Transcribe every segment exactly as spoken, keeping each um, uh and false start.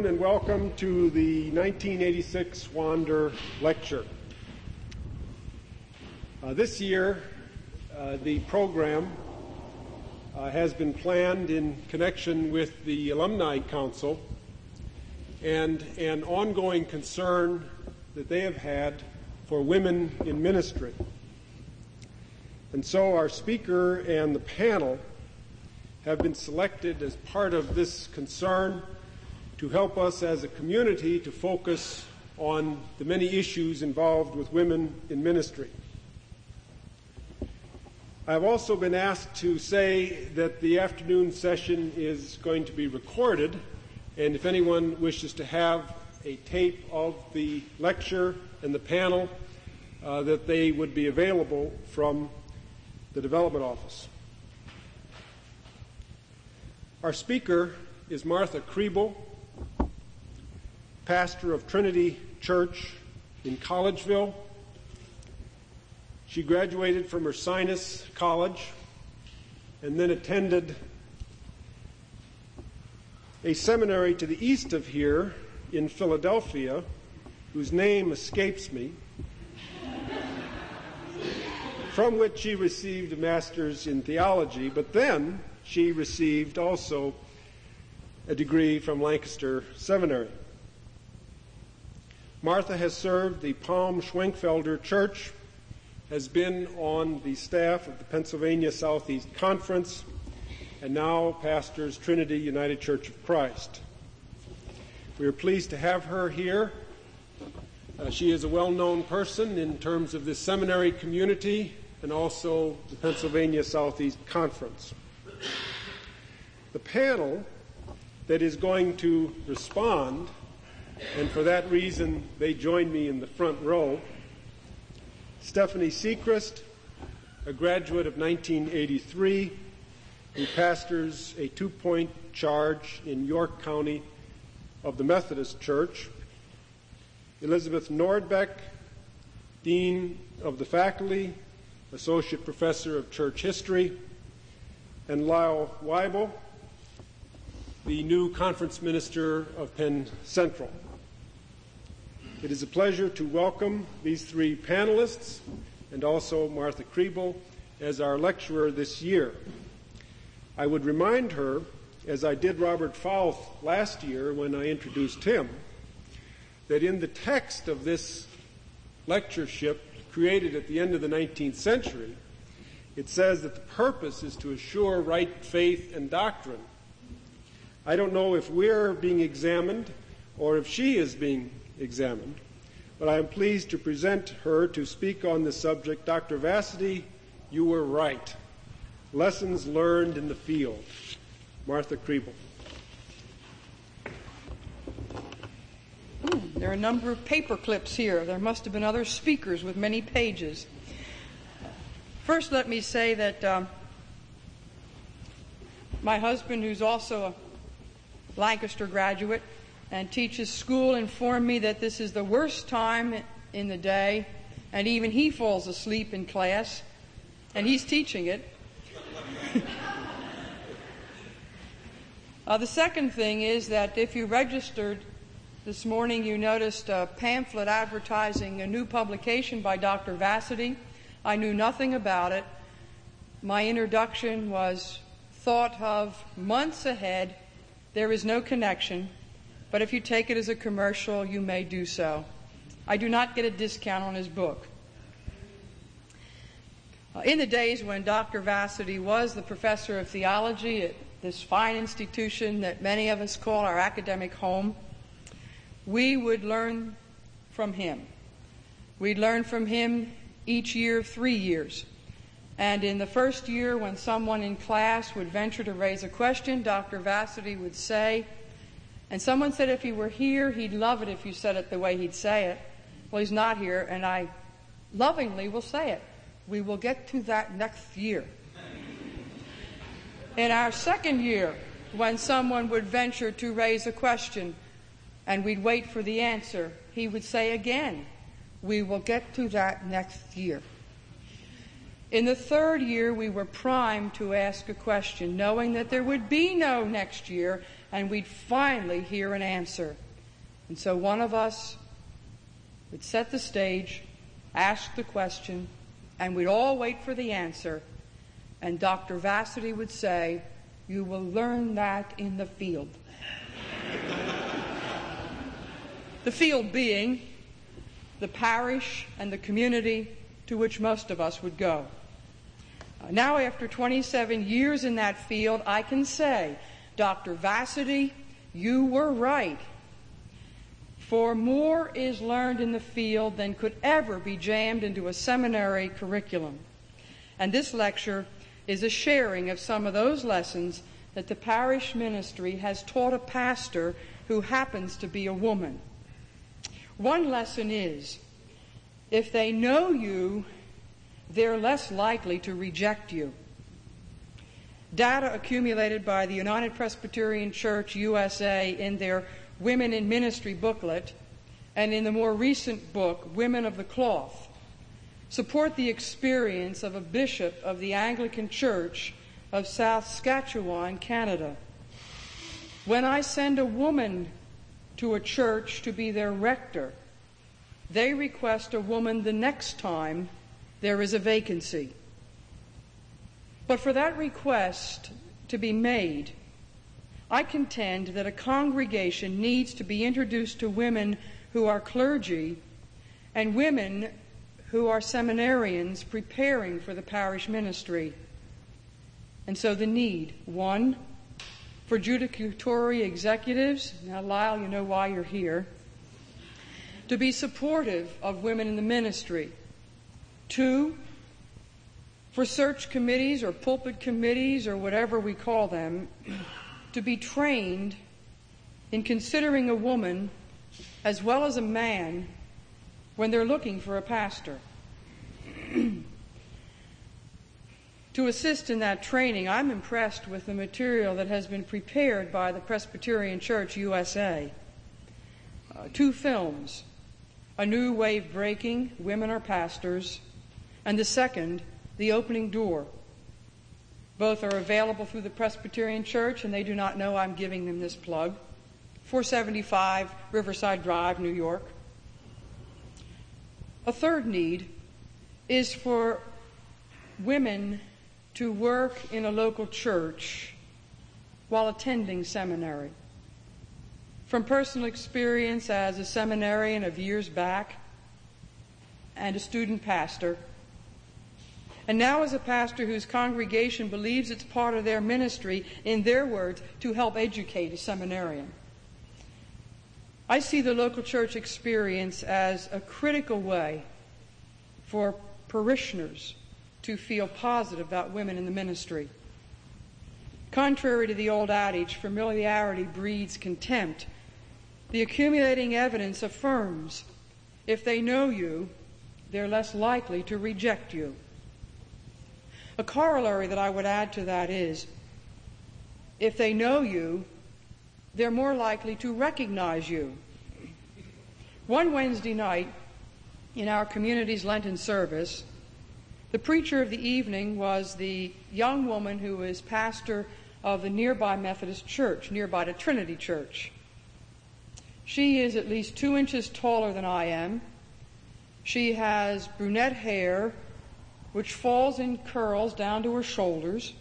afternoon and welcome to the nineteen eighty-six Wander Lecture. Uh, this year, uh, the program uh, has been planned in connection with the Alumni Council and an ongoing concern that they have had for women in ministry. And so our speaker and the panel have been selected as part of this concern to help us as a community to focus on the many issues involved with women in ministry. I've also been asked to say that the afternoon session is going to be recorded, and if anyone wishes to have a tape of the lecture and the panel, uh, that they would be available from the Development Office. Our speaker is Martha Kriebel, pastor of Trinity Church in Collegeville. She graduated from Ursinus College and then attended a seminary to the east of here in Philadelphia, whose name escapes me, from which she received a master's in theology, but then she received also a degree from Lancaster Seminary. Martha has served the Palm Schwenkfelder Church, has been on the staff of the Pennsylvania Southeast Conference, and now pastors Trinity United Church of Christ. We are pleased to have her here. Uh, she is a well-known person in terms of this seminary community and also the Pennsylvania Southeast Conference. The panel that is going to respond, and for that reason they join me in the front row, Stephanie Sechrist, a graduate of nineteen eighty-three, who pastors a two-point charge in York County of the Methodist Church. Elizabeth Nordbeck, Dean of the Faculty, Associate Professor of Church History, and Lyle Weibel, the new Conference Minister of Penn Central. It is a pleasure to welcome these three panelists and also Martha Kriebel as our lecturer this year. I would remind her, as I did Robert Fowle last year when I introduced him, that in the text of this lectureship created at the end of the nineteenth century, it says that the purpose is to assure right faith and doctrine. I don't know if we're being examined or if she is being examined, but I am pleased to present her to speak on this subject. Doctor Vassity, you were right. Lessons learned in the field. Martha Kriebel. Hmm, there are a number of paper clips here. There must have been other speakers with many pages. First, let me say that um, my husband, who's also a Lancaster graduate and teaches school, informed me that this is the worst time in the day, and even he falls asleep in class, and he's teaching it. uh, the second thing is that if you registered this morning, you noticed a pamphlet advertising a new publication by Doctor Vassity. I knew nothing about it. My introduction was thought of months ahead. There is no connection, but if you take it as a commercial, you may do so. I do not get a discount on his book. Uh, in the days when Doctor Vassity was the professor of theology at this fine institution that many of us call our academic home, we would learn from him. We'd learn from him each year, three years. And in the first year, when someone in class would venture to raise a question, Doctor Vassity would say, and someone said if he were here, he'd love it if you said it the way he'd say it. Well, he's not here, and I lovingly will say it. We will get to that next year. In our second year, when someone would venture to raise a question and we'd wait for the answer, he would say again, we will get to that next year. In the third year, we were primed to ask a question, knowing that there would be no next year and we'd finally hear an answer. And so one of us would set the stage, ask the question, and we'd all wait for the answer. And Doctor Vassity would say, "You will learn that in the field." The field being the parish and the community to which most of us would go. Uh, now, after twenty-seven years in that field, I can say, Doctor Vassity, you were right. For more is learned in the field than could ever be jammed into a seminary curriculum. And this lecture is a sharing of some of those lessons that the parish ministry has taught a pastor who happens to be a woman. One lesson is, if they know you, they're less likely to reject you. Data accumulated by the United Presbyterian Church U S A in their Women in Ministry booklet and in the more recent book, Women of the Cloth, support the experience of a bishop of the Anglican Church of South Saskatchewan, Canada. When I send a woman to a church to be their rector, they request a woman the next time there is a vacancy. But for that request to be made, I contend that a congregation needs to be introduced to women who are clergy and women who are seminarians preparing for the parish ministry. And so the need, one, for judicatory executives, now Lyle, you know why you're here, to be supportive of women in the ministry. Two, for search committees or pulpit committees or whatever we call them, to be trained in considering a woman as well as a man when they're looking for a pastor. To assist in that training, I'm impressed with the material that has been prepared by the Presbyterian Church U S A. Uh, two films, A New Wave Breaking, Women Are Pastors, and the second, The Opening Door. Both are available through the Presbyterian Church, and they do not know I'm giving them this plug. four seventy-five Riverside Drive, New York. A third need is for women to work in a local church while attending seminary. From personal experience as a seminarian of years back and a student pastor, and now as a pastor whose congregation believes it's part of their ministry, in their words, to help educate a seminarian, I see the local church experience as a critical way for parishioners to feel positive about women in the ministry. Contrary to the old adage, familiarity breeds contempt, the accumulating evidence affirms if they know you, they're less likely to reject you. A corollary that I would add to that is, if they know you, they're more likely to recognize you. One Wednesday night in our community's Lenten service, the preacher of the evening was the young woman who is pastor of the nearby Methodist church, nearby to Trinity Church. She is at least two inches taller than I am. She has brunette hair, which falls in curls down to her shoulders.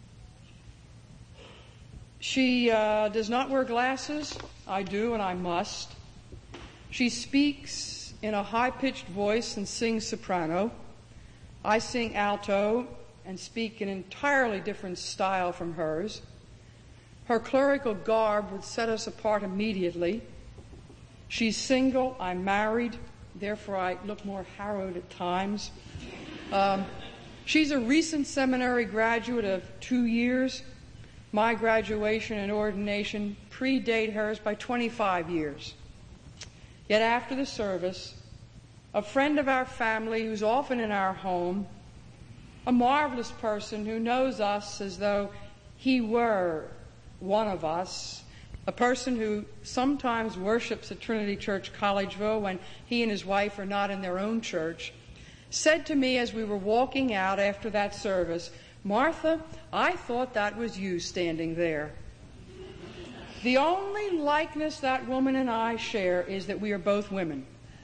She uh, does not wear glasses. I do, and I must. She speaks in a high-pitched voice and sings soprano. I sing alto and speak an entirely different style from hers. Her clerical garb would set us apart immediately. She's single, I'm married, therefore I look more harrowed at times. Um, she's a recent seminary graduate of two years. My graduation and ordination predate hers by twenty-five years. Yet after the service, a friend of our family who's often in our home, a marvelous person who knows us as though he were one of us, a person who sometimes worships at Trinity Church Collegeville when he and his wife are not in their own church, said to me as we were walking out after that service, "Martha, I thought that was you standing there." The only likeness that woman and I share is that we are both women.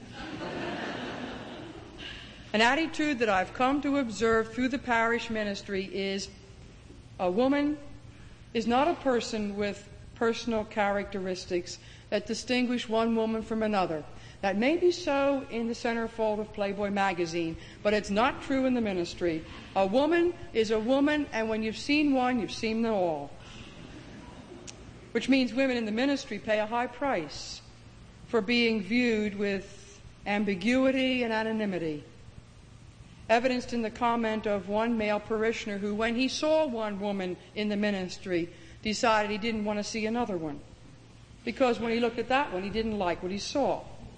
An attitude that I've come to observe through the parish ministry is a woman is not a person with personal characteristics that distinguish one woman from another. That may be so in the centerfold of Playboy magazine, but it's not true in the ministry. A woman is a woman, and when you've seen one, you've seen them all. Which means women in the ministry pay a high price for being viewed with ambiguity and anonymity. Evidenced in the comment of one male parishioner who, when he saw one woman in the ministry, decided he didn't want to see another one. Because when he looked at that one, he didn't like what he saw.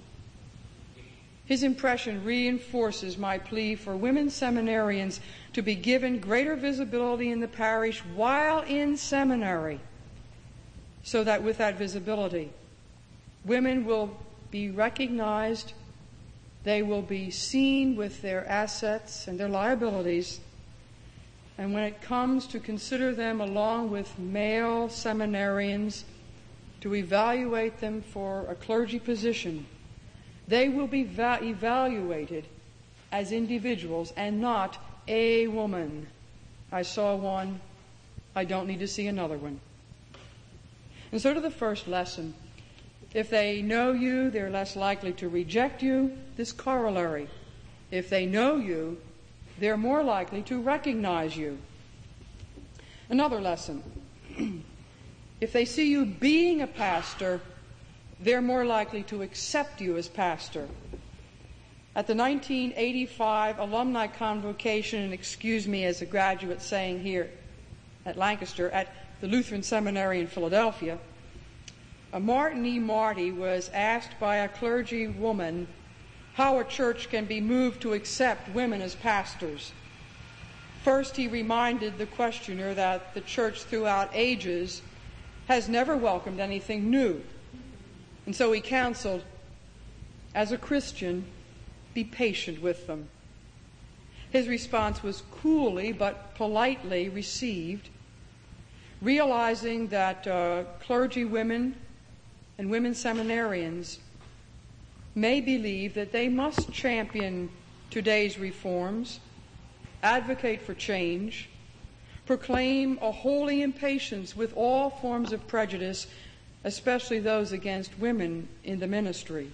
His impression reinforces my plea for women seminarians to be given greater visibility in the parish while in seminary, so that with that visibility, women will be recognized, they will be seen with their assets and their liabilities, and when it comes to consider them along with male seminarians to evaluate them for a clergy position, they will be va- evaluated as individuals and not a woman. I saw one, I don't need to see another one. And so to the first lesson, if they know you, they're less likely to reject you. This corollary, if they know you, they're more likely to recognize you. Another lesson, if they see you being a pastor, they're more likely to accept you as pastor. At the nineteen eighty-five alumni convocation, and excuse me as a graduate saying here at Lancaster, at the Lutheran Seminary in Philadelphia, uh, Martin E. Marty was asked by a clergy woman how a church can be moved to accept women as pastors. First, he reminded the questioner that the church throughout ages has never welcomed anything new. And so he counseled, as a Christian, be patient with them. His response was coolly but politely received, realizing that uh, clergy women and women seminarians may believe that they must champion today's reforms, advocate for change, proclaim a holy impatience with all forms of prejudice, especially those against women in the ministry.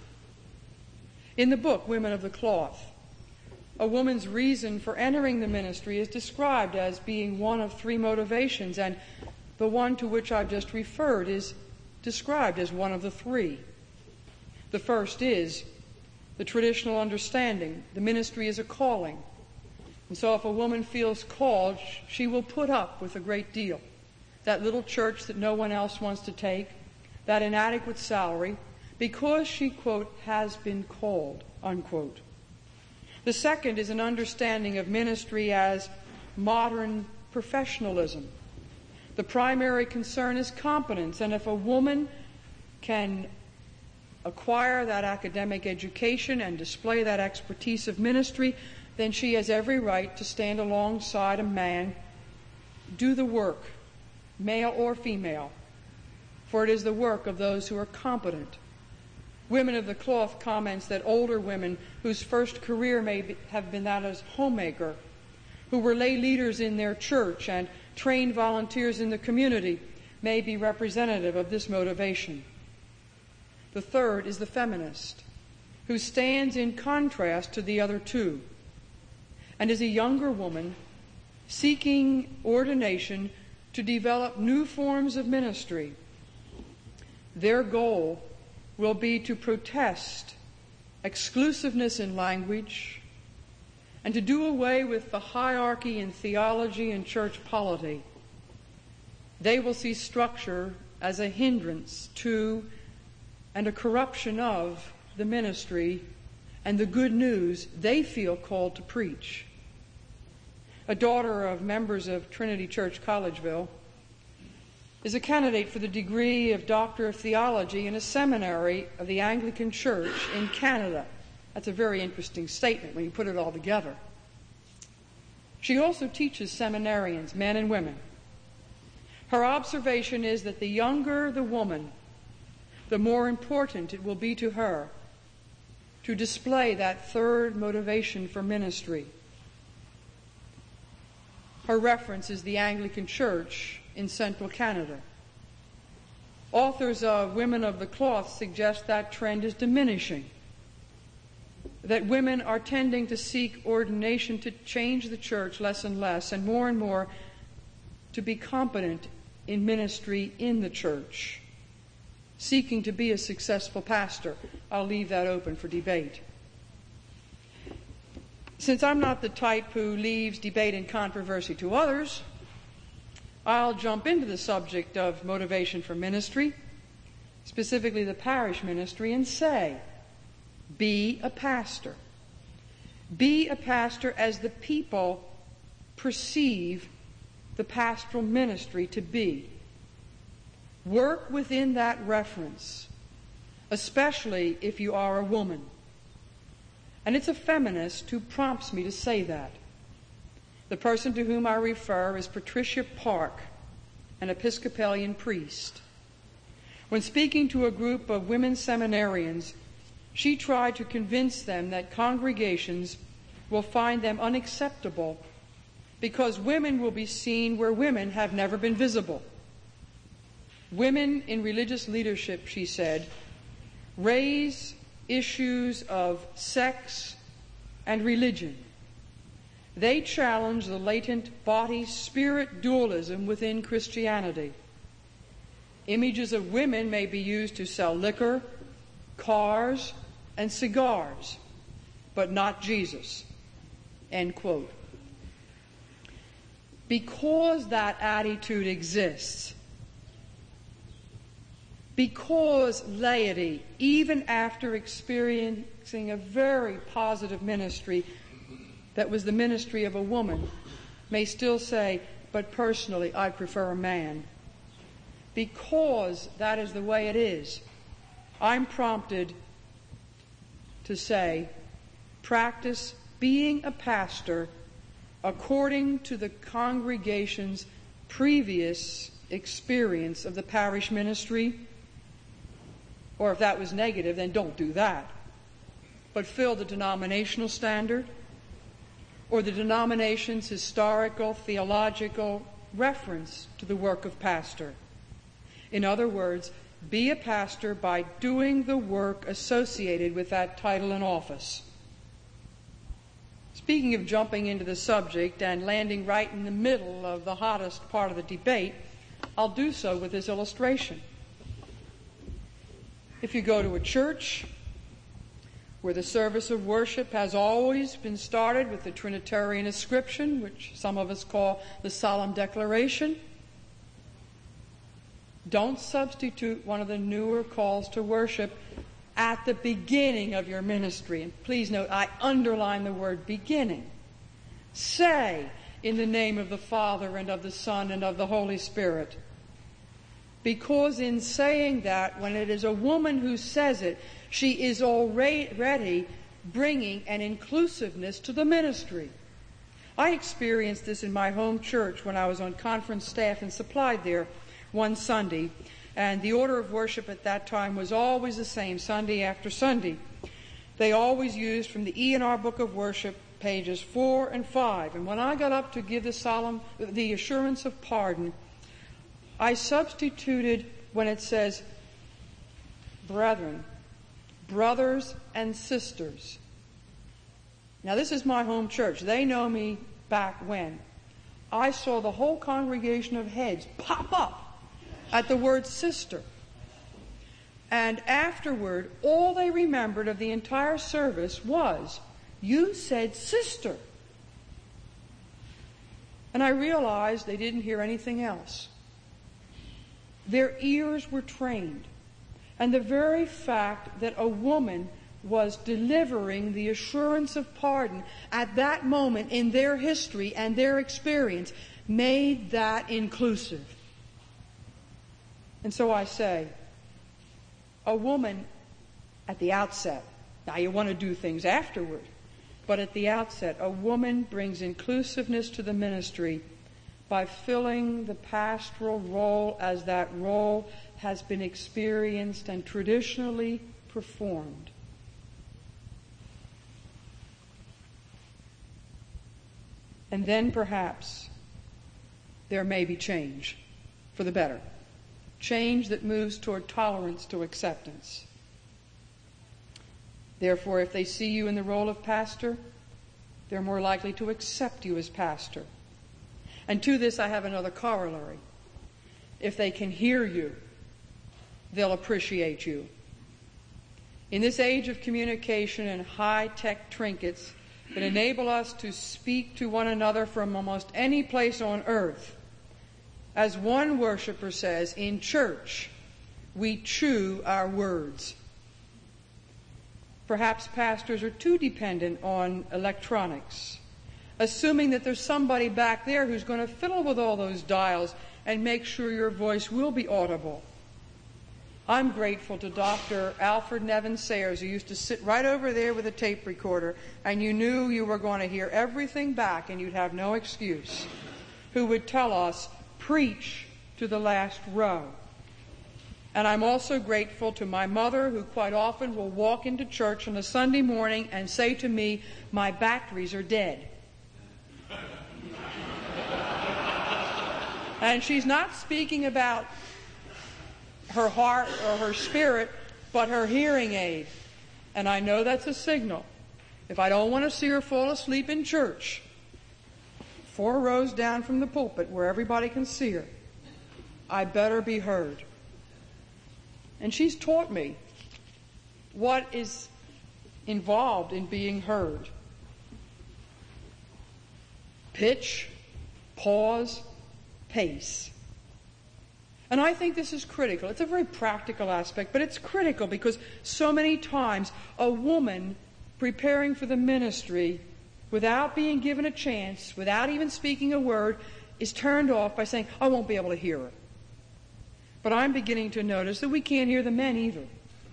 In the book, Women of the Cloth, a woman's reason for entering the ministry is described as being one of three motivations, and the one to which I've just referred is described as one of the three. The first is the traditional understanding. The ministry is a calling. And so if a woman feels called, she will put up with a great deal. That little church that no one else wants to take, that inadequate salary, because she, quote, has been called, unquote. The second is an understanding of ministry as modern professionalism. The primary concern is competence, and if a woman can acquire that academic education and display that expertise of ministry, then she has every right to stand alongside a man, do the work, male or female, for it is the work of those who are competent. Women of the Cloth comments that older women whose first career may be, have been that as homemaker, who were lay leaders in their church and trained volunteers in the community, may be representative of this motivation. The third is the feminist, who stands in contrast to the other two, and is a younger woman seeking ordination to develop new forms of ministry. Their goal will be to protest exclusiveness in language and to do away with the hierarchy in theology and church polity. They will see structure as a hindrance to and a corruption of the ministry and the good news they feel called to preach. A daughter of members of Trinity Church Collegeville is a candidate for the degree of Doctor of Theology in a seminary of the Anglican Church in Canada. That's a very interesting statement when you put it all together. She also teaches seminarians, men and women. Her observation is that the younger the woman, the more important it will be to her to display that third motivation for ministry. Her reference is the Anglican Church in central Canada. Authors of Women of the Cloth suggest that trend is diminishing, that women are tending to seek ordination to change the church less and less, and more and more to be competent in ministry in the church, seeking to be a successful pastor. I'll leave that open for debate. Since I'm not the type who leaves debate and controversy to others, I'll jump into the subject of motivation for ministry, specifically the parish ministry, and say, be a pastor. Be a pastor as the people perceive the pastoral ministry to be. Work within that reference, especially if you are a woman. And it's a feminist who prompts me to say that. The person to whom I refer is Patricia Park, an Episcopalian priest. When speaking to a group of women seminarians, she tried to convince them that congregations will find them unacceptable because women will be seen where women have never been visible. Women in religious leadership, she said, raise issues of sex and religion. They challenge the latent body-spirit dualism within Christianity. Images of women may be used to sell liquor, cars, and cigars, but not Jesus. End quote. Because that attitude exists, because laity, even after experiencing a very positive ministry that was the ministry of a woman, may still say, but personally I prefer a man. Because that is the way it is, I'm prompted to say, practice being a pastor according to the congregation's previous experience of the parish ministry. Or if that was negative, then don't do that. But fill the denominational standard or the denomination's historical, theological reference to the work of pastor. In other words, be a pastor by doing the work associated with that title and office. Speaking of jumping into the subject and landing right in the middle of the hottest part of the debate, I'll do so with this illustration. If you go to a church where the service of worship has always been started with the Trinitarian ascription, which some of us call the solemn declaration, don't substitute one of the newer calls to worship at the beginning of your ministry. And please note, I underline the word beginning. Say, in the name of the Father and of the Son and of the Holy Spirit. Because in saying that, when it is a woman who says it, she is already bringing an inclusiveness to the ministry. I experienced this in my home church when I was on conference staff and supplied there one Sunday, and the order of worship at that time was always the same, Sunday after Sunday. They always used from the E and R Book of Worship, pages four and five. And when I got up to give the solemn, the assurance of pardon, I substituted when it says, brethren, brothers and sisters. Now this is my home church. They know me back when. I saw the whole congregation of heads pop up at the word sister. And afterward, all they remembered of the entire service was, you said sister. And I realized they didn't hear anything else. Their ears were trained. And the very fact that a woman was delivering the assurance of pardon at that moment in their history and their experience made that inclusive. And so I say, a woman at the outset, now you want to do things afterward, but at the outset, a woman brings inclusiveness to the ministry by filling the pastoral role as that role has been experienced and traditionally performed. And then perhaps there may be change for the better. Change that moves toward tolerance to acceptance. Therefore, if they see you in the role of pastor, they're more likely to accept you as pastor. And to this I have another corollary. If they can hear you, they'll appreciate you. In this age of communication and high-tech trinkets that enable us to speak to one another from almost any place on earth, as one worshiper says, in church, we chew our words. Perhaps pastors are too dependent on electronics, assuming that there's somebody back there who's going to fiddle with all those dials and make sure your voice will be audible. I'm grateful to Doctor Alfred Nevin Sayers, who used to sit right over there with a tape recorder, and you knew you were going to hear everything back and you'd have no excuse, who would tell us, preach to the last row. And I'm also grateful to my mother, who quite often will walk into church on a Sunday morning and say to me, my batteries are dead. And she's not speaking about her heart or her spirit, but her hearing aid. And I know that's a signal. If I don't want to see her fall asleep in church, four rows down from the pulpit where everybody can see her, I better be heard. And she's taught me what is involved in being heard. Pitch, pause, pace. And I think this is critical. It's a very practical aspect, but it's critical because so many times a woman preparing for the ministry without being given a chance, without even speaking a word, is turned off by saying, I won't be able to hear her. But I'm beginning to notice that we can't hear the men either.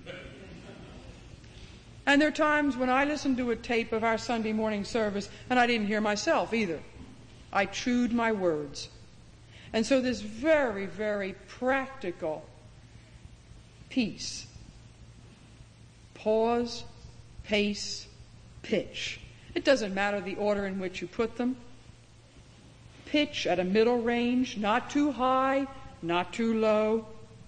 And there are times when I listen to a tape of our Sunday morning service and I didn't hear myself either. I chewed my words. And so this very, very practical piece, pause, pace, pitch. It doesn't matter the order in which you put them. Pitch at a middle range, not too high, not too low.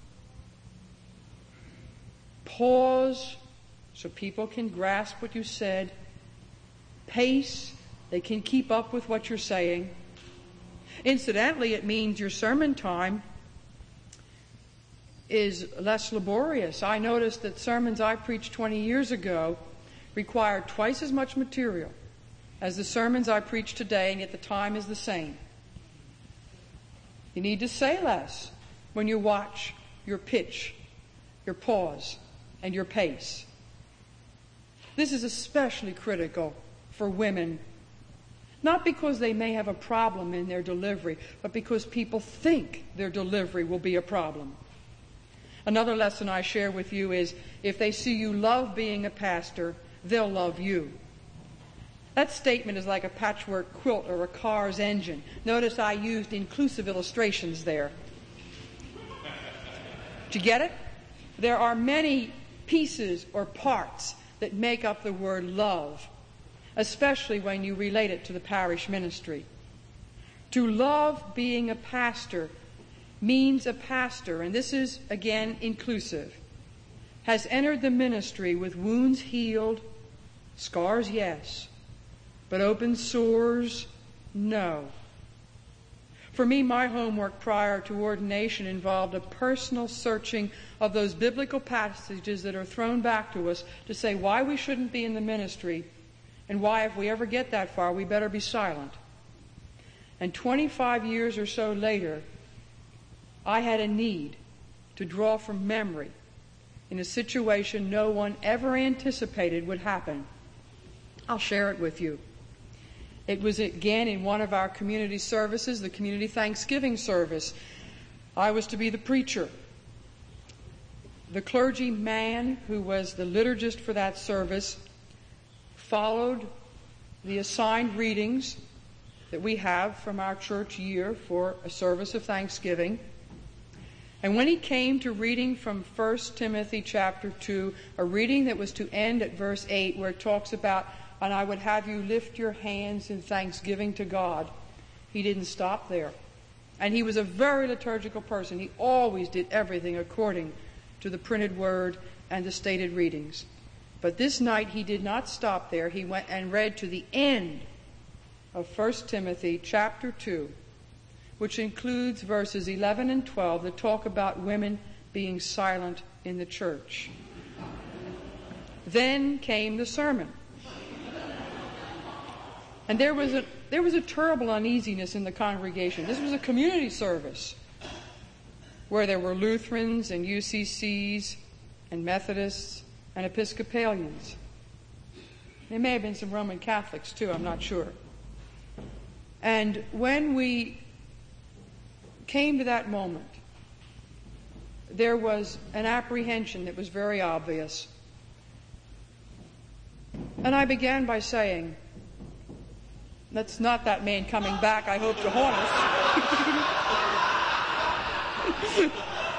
Pause so people can grasp what you said. Pace, they can keep up with what you're saying. Incidentally, it means your sermon time is less laborious. I noticed that sermons I preached twenty years ago required twice as much material as the sermons I preach today, and yet the time is the same. You need to say less when you watch your pitch, your pause, and your pace. This is especially critical for women, not because they may have a problem in their delivery, but because people think their delivery will be a problem. Another lesson I share with you is, if they see you love being a pastor, they'll love you. That statement is like a patchwork quilt or a car's engine. Notice I used inclusive illustrations there. Did you get it? There are many pieces or parts that make up the word love, especially when you relate it to the parish ministry. To love being a pastor means a pastor, and this is, again, inclusive, has entered the ministry with wounds healed, scars, yes, but open sores, no. For me, my homework prior to ordination involved a personal searching of those biblical passages that are thrown back to us to say why we shouldn't be in the ministry, and why, if we ever get that far, we better be silent. And twenty-five years or so later, I had a need to draw from memory in a situation no one ever anticipated would happen. I'll share it with you. It was again in one of our community services, the community Thanksgiving service. I was to be the preacher. The clergy man who was the liturgist for that service followed the assigned readings that we have from our church year for a service of thanksgiving. And when he came to reading from First Timothy chapter two, a reading that was to end at verse eight, where it talks about, and I would have you lift your hands in thanksgiving to God, he didn't stop there. And he was a very liturgical person. He always did everything according to the printed word and the stated readings. But this night he did not stop there. He went and read to the end of First Timothy chapter two, which includes verses eleven and twelve that talk about women being silent in the church. Then came the sermon. And there was a there was a terrible uneasiness in the congregation. This was a community service where there were Lutherans and U C Cs and Methodists and Episcopalians. There may have been some Roman Catholics too, I'm not sure. And when we came to that moment, there was an apprehension that was very obvious. And I began by saying, that's not that man coming back, I hope, to haunt us.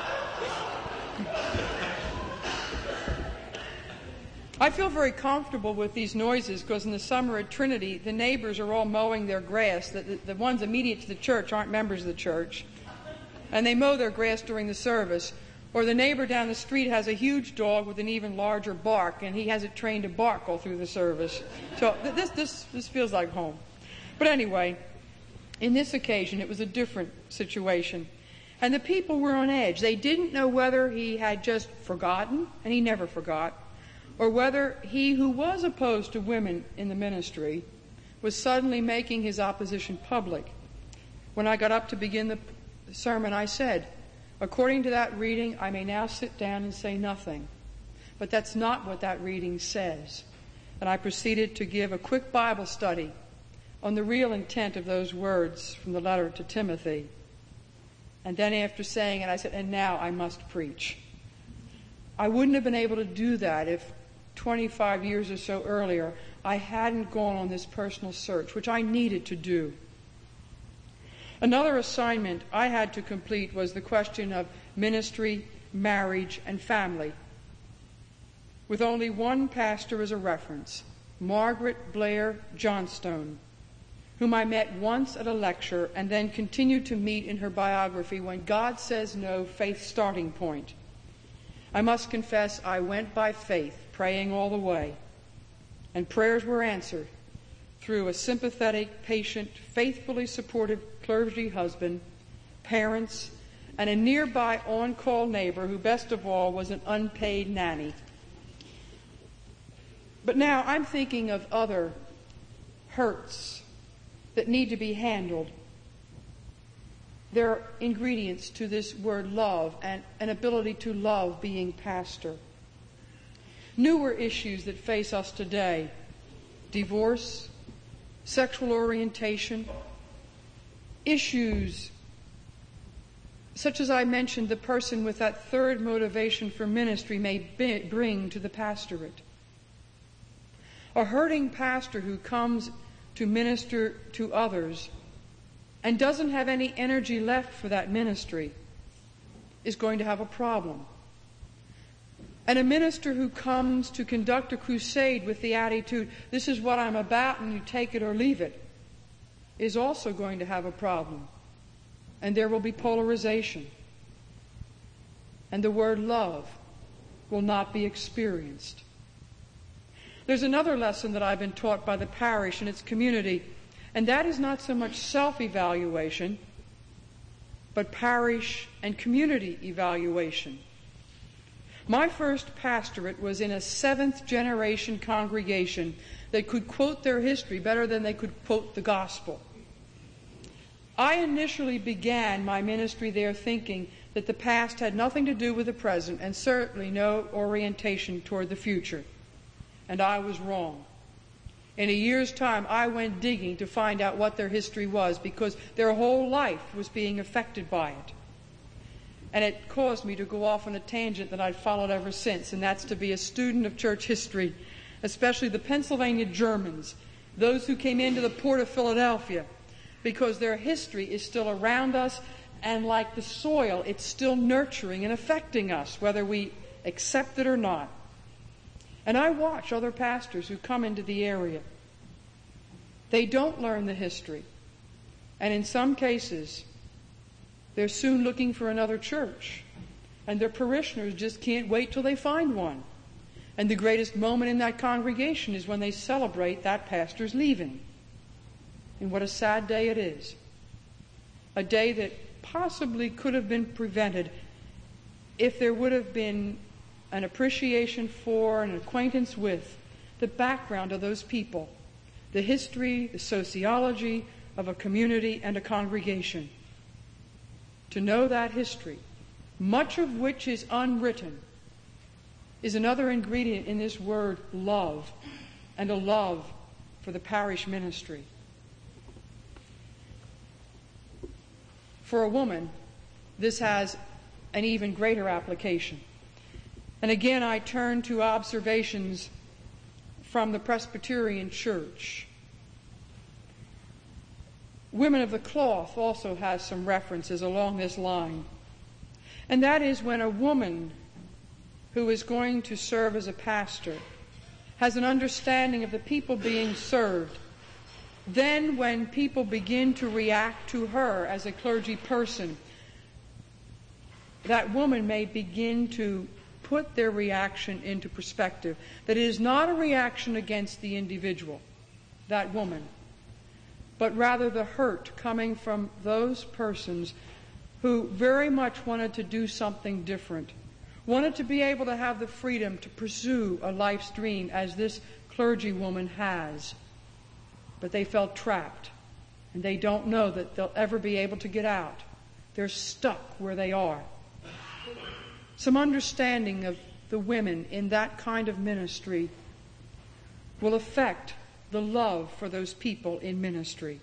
I feel very comfortable with these noises because in the summer at Trinity, the neighbors are all mowing their grass. The, the, the ones immediate to the church aren't members of the church. And they mow their grass during the service. Or the neighbor down the street has a huge dog with an even larger bark, and he has it trained to bark all through the service. So th- this, this, this feels like home. But anyway, in this occasion, it was a different situation. And the people were on edge. They didn't know whether he had just forgotten, and he never forgot, or whether he who was opposed to women in the ministry was suddenly making his opposition public. When I got up to begin the sermon, I said, according to that reading, I may now sit down and say nothing. But that's not what that reading says. And I proceeded to give a quick Bible study on the real intent of those words from the letter to Timothy. And then after saying it, I said, and now I must preach. I wouldn't have been able to do that if twenty-five years or so earlier I hadn't gone on this personal search, which I needed to do. Another assignment I had to complete was the question of ministry, marriage, and family, with only one pastor as a reference, Margaret Blair Johnstone, whom I met once at a lecture and then continued to meet in her biography, When God Says No, Faith Starting Point. I must confess I went by faith, praying all the way, and prayers were answered through a sympathetic, patient, faithfully supportive clergy husband, parents, and a nearby on-call neighbor who, best of all, was an unpaid nanny. But now I'm thinking of other hurts that need to be handled. There are ingredients to this word love and an ability to love being pastor. Newer issues that face us today, divorce, sexual orientation, issues such as I mentioned the person with that third motivation for ministry may be, bring to the pastorate. A hurting pastor who comes to minister to others and doesn't have any energy left for that ministry is going to have a problem. And a minister who comes to conduct a crusade with the attitude, this is what I'm about and you take it or leave it, is also going to have a problem. And there will be polarization. And the word love will not be experienced. There's another lesson that I've been taught by the parish and its community, and that is not so much self-evaluation, but parish and community evaluation. My first pastorate was in a seventh-generation congregation that could quote their history better than they could quote the gospel. I initially began my ministry there thinking that the past had nothing to do with the present and certainly no orientation toward the future. And I was wrong. In a year's time, I went digging to find out what their history was because their whole life was being affected by it. And it caused me to go off on a tangent that I've followed ever since, and that's to be a student of church history, especially the Pennsylvania Germans, those who came into the port of Philadelphia, because their history is still around us, and like the soil, it's still nurturing and affecting us, whether we accept it or not. And I watch other pastors who come into the area. They don't learn the history. And in some cases, they're soon looking for another church. And their parishioners just can't wait till they find one. And the greatest moment in that congregation is when they celebrate that pastor's leaving. And what a sad day it is. A day that possibly could have been prevented if there would have been an appreciation for, an acquaintance with the background of those people, the history, the sociology of a community and a congregation. To know that history, much of which is unwritten, is another ingredient in this word love, and a love for the parish ministry. For a woman, this has an even greater application. And again, I turn to observations from the Presbyterian Church. Women of the Cloth also has some references along this line. And that is when a woman who is going to serve as a pastor has an understanding of the people being served, then when people begin to react to her as a clergy person, that woman may begin to put their reaction into perspective. That it is not a reaction against the individual, that woman, but rather the hurt coming from those persons who very much wanted to do something different, wanted to be able to have the freedom to pursue a life's dream as this clergywoman has. But they felt trapped, and they don't know that they'll ever be able to get out. They're stuck where they are. Some understanding of the women in that kind of ministry will affect the love for those people in ministry.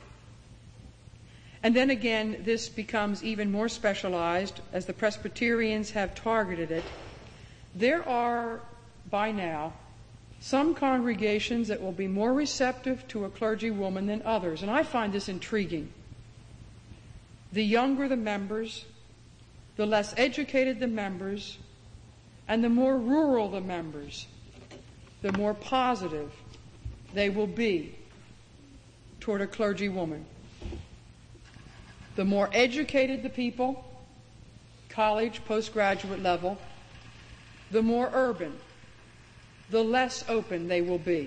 And then again, this becomes even more specialized as the Presbyterians have targeted it. There are, by now, some congregations that will be more receptive to a clergywoman than others, and I find this intriguing. The younger the members, the less educated the members, and the more rural the members, the more positive they will be toward a clergywoman. The more educated the people, college, postgraduate level, the more urban, the less open they will be.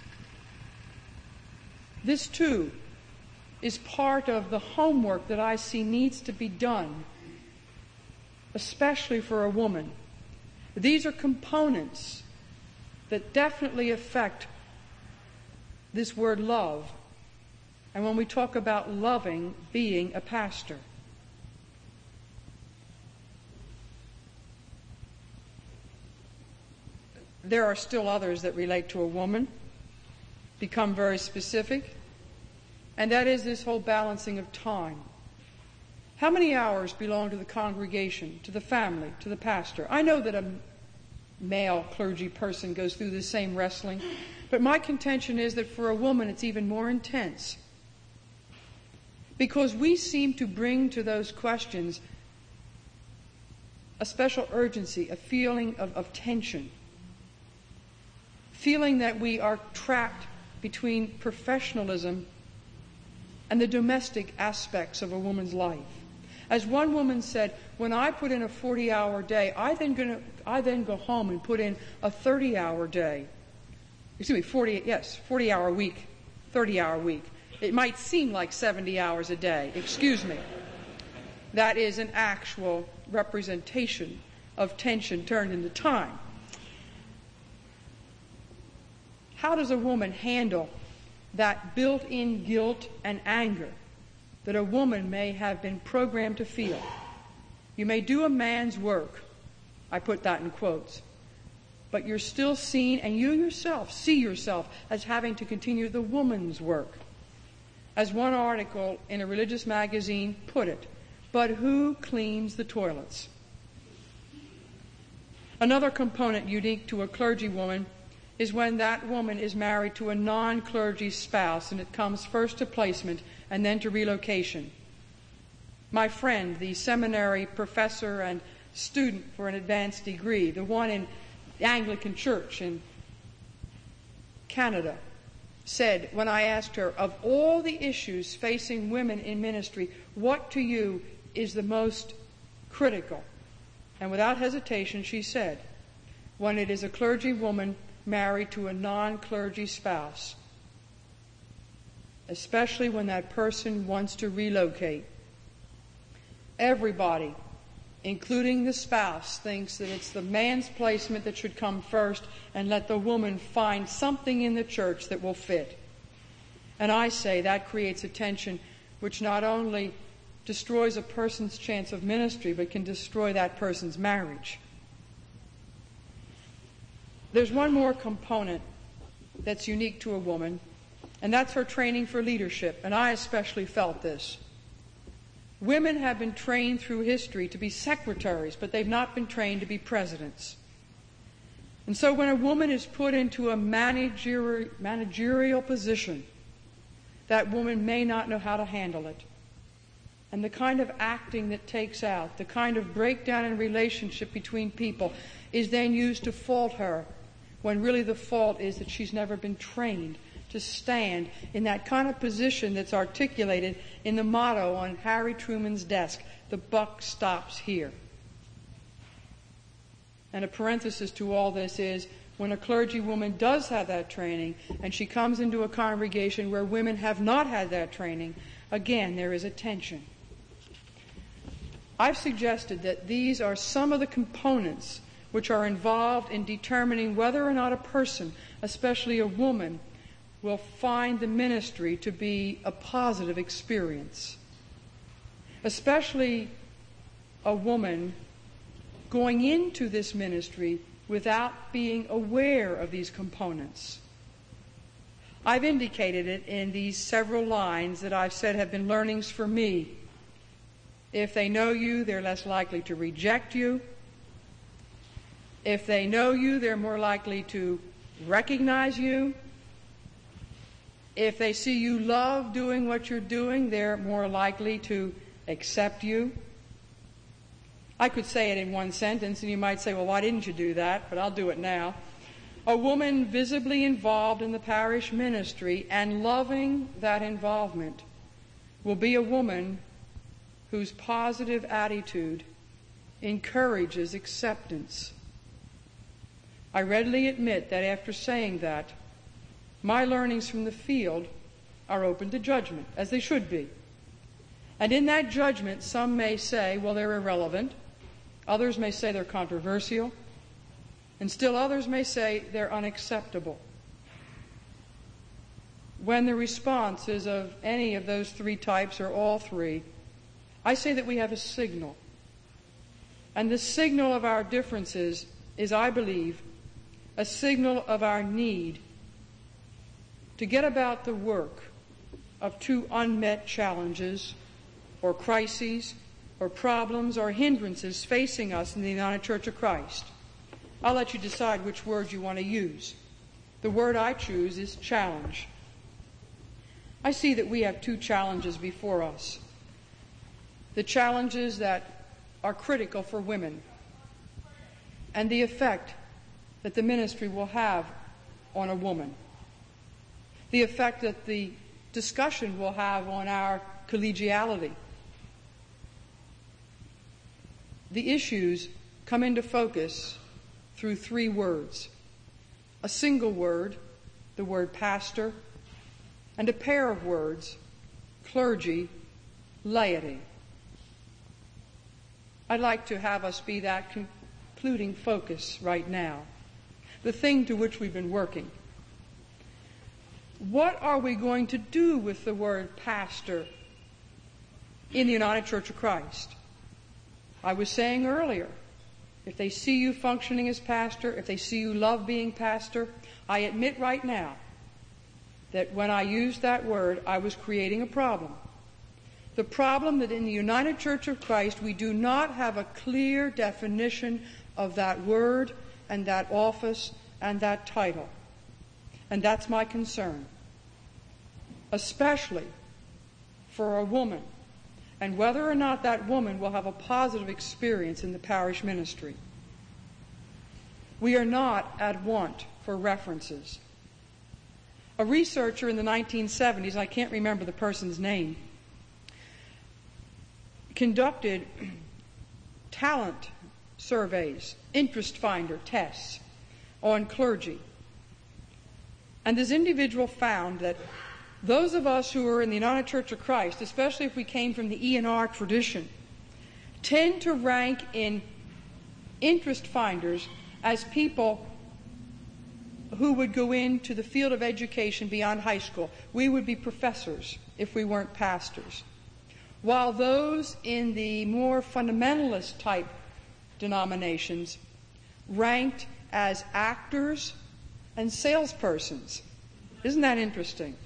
This, too, is part of the homework that I see needs to be done, especially for a woman. These are components that definitely affect this word love. And when we talk about loving being a pastor, there are still others that relate to a woman, become very specific, and that is this whole balancing of time. How many hours belong to the congregation, to the family, to the pastor? I know that a male clergy person goes through the same wrestling, but my contention is that for a woman it's even more intense. Because we seem to bring to those questions a special urgency, a feeling of, of tension, feeling that we are trapped between professionalism and the domestic aspects of a woman's life. As one woman said, when I put in a forty-hour day, I then, gonna, I then go home and put in a thirty-hour day. Excuse me, forty, yes, forty-hour week, thirty-hour week. It might seem like seventy hours a day. Excuse me. That is an actual representation of tension turned into time. How does a woman handle that built-in guilt and anger that a woman may have been programmed to feel? You may do a man's work, I put that in quotes, but you're still seen, and you yourself see yourself as having to continue the woman's work. As one article in a religious magazine put it, but who cleans the toilets? Another component unique to a clergywoman is when that woman is married to a non-clergy spouse, and it comes first to placement and then to relocation. My friend, the seminary professor and student for an advanced degree, the one in the Anglican Church in Canada, said when I asked her, of all the issues facing women in ministry, what to you is the most critical? And without hesitation, she said, when it is a clergy woman married to a non-clergy spouse, especially when that person wants to relocate. Everybody, including the spouse, thinks that it's the man's placement that should come first, and let the woman find something in the church that will fit. And I say that creates a tension which not only destroys a person's chance of ministry, but can destroy that person's marriage. There's one more component that's unique to a woman, and that's her training for leadership, and I especially felt this. Women have been trained through history to be secretaries, but they've not been trained to be presidents. And so when a woman is put into a managerial, managerial position, that woman may not know how to handle it. And the kind of acting that takes out, the kind of breakdown in relationship between people, is then used to fault her, when really the fault is that she's never been trained to stand in that kind of position that's articulated in the motto on Harry Truman's desk, the buck stops here. And a parenthesis to all this is, when a clergy woman does have that training and she comes into a congregation where women have not had that training, again, there is a tension. I've suggested that these are some of the components which are involved in determining whether or not a person, especially a woman, will find the ministry to be a positive experience. Especially a woman going into this ministry without being aware of these components. I've indicated it in these several lines that I've said have been learnings for me. If they know you, they're less likely to reject you. If they know you, they're more likely to recognize you. If they see you love doing what you're doing, they're more likely to accept you. I could say it in one sentence, and you might say, well, why didn't you do that? But I'll do it now. A woman visibly involved in the parish ministry and loving that involvement will be a woman whose positive attitude encourages acceptance. I readily admit that after saying that, my learnings from the field are open to judgment, as they should be. And in that judgment, some may say, well, they're irrelevant. Others may say they're controversial. And still others may say they're unacceptable. When the response is of any of those three types or all three, I say that we have a signal. And the signal of our differences is, I believe, a signal of our need to get about the work of two unmet challenges or crises or problems or hindrances facing us in the United Church of Christ. I'll let you decide which word you want to use. The word I choose is challenge. I see that we have two challenges before us. The challenges that are critical for women and the effect that the ministry will have on a woman. The effect that the discussion will have on our collegiality. The issues come into focus through three words. A single word, the word pastor, and a pair of words, clergy, laity. I'd like to have us be that concluding focus right now, the thing to which we've been working. What are we going to do with the word pastor in the United Church of Christ? I was saying earlier, if they see you functioning as pastor, if they see you love being pastor, I admit right now that when I used that word, I was creating a problem. The problem that in the United Church of Christ, we do not have a clear definition of that word and that office and that title. And that's my concern, especially for a woman, and whether or not that woman will have a positive experience in the parish ministry. We are not at want for references. A researcher in the nineteen seventies, I can't remember the person's name, conducted talent surveys, interest finder tests on clergy. And this individual found that those of us who are in the United Church of Christ, especially if we came from the E and R tradition, tend to rank in interest finders as people who would go into the field of education beyond high school. We would be professors if we weren't pastors. While those in the more fundamentalist type denominations ranked as actors and salespersons. Isn't that interesting?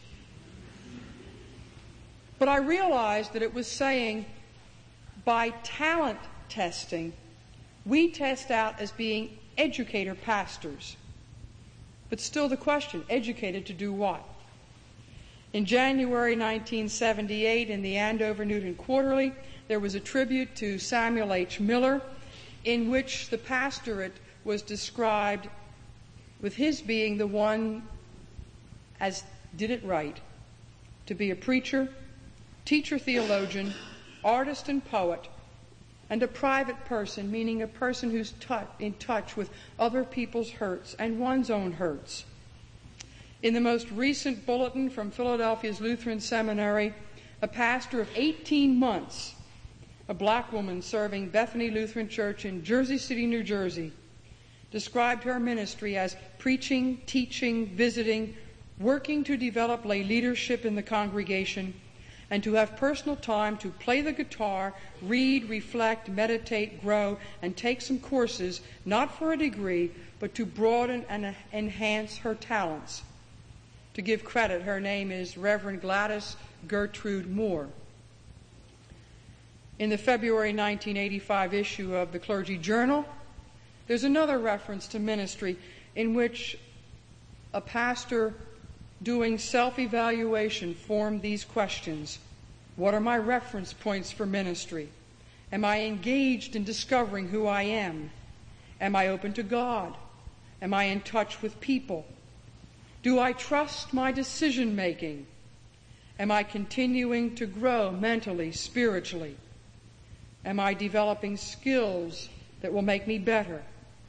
But I realized that it was saying by talent testing, we test out as being educator pastors. But still the question, educated to do what? In January nineteen seventy-eight, in the Andover Newton Quarterly, there was a tribute to Samuel H. Miller, in which the pastorate was described with his being the one, as did it right, to be a preacher, teacher theologian, artist and poet, and a private person, meaning a person who's t- in touch with other people's hurts and one's own hurts. In the most recent bulletin from Philadelphia's Lutheran Seminary, a pastor of eighteen months, a black woman serving Bethany Lutheran Church in Jersey City, New Jersey, described her ministry as preaching, teaching, visiting, working to develop lay leadership in the congregation, and to have personal time to play the guitar, read, reflect, meditate, grow, and take some courses, not for a degree, but to broaden and enhance her talents. To give credit, her name is Reverend Gladys Gertrude Moore. In the February nineteen eighty-five issue of the Clergy Journal, there's another reference to ministry in which a pastor doing self-evaluation formed these questions. What are my reference points for ministry? Am I engaged in discovering who I am? Am I open to God? Am I in touch with people? Do I trust my decision-making? Am I continuing to grow mentally, spiritually? Am I developing skills that will make me better?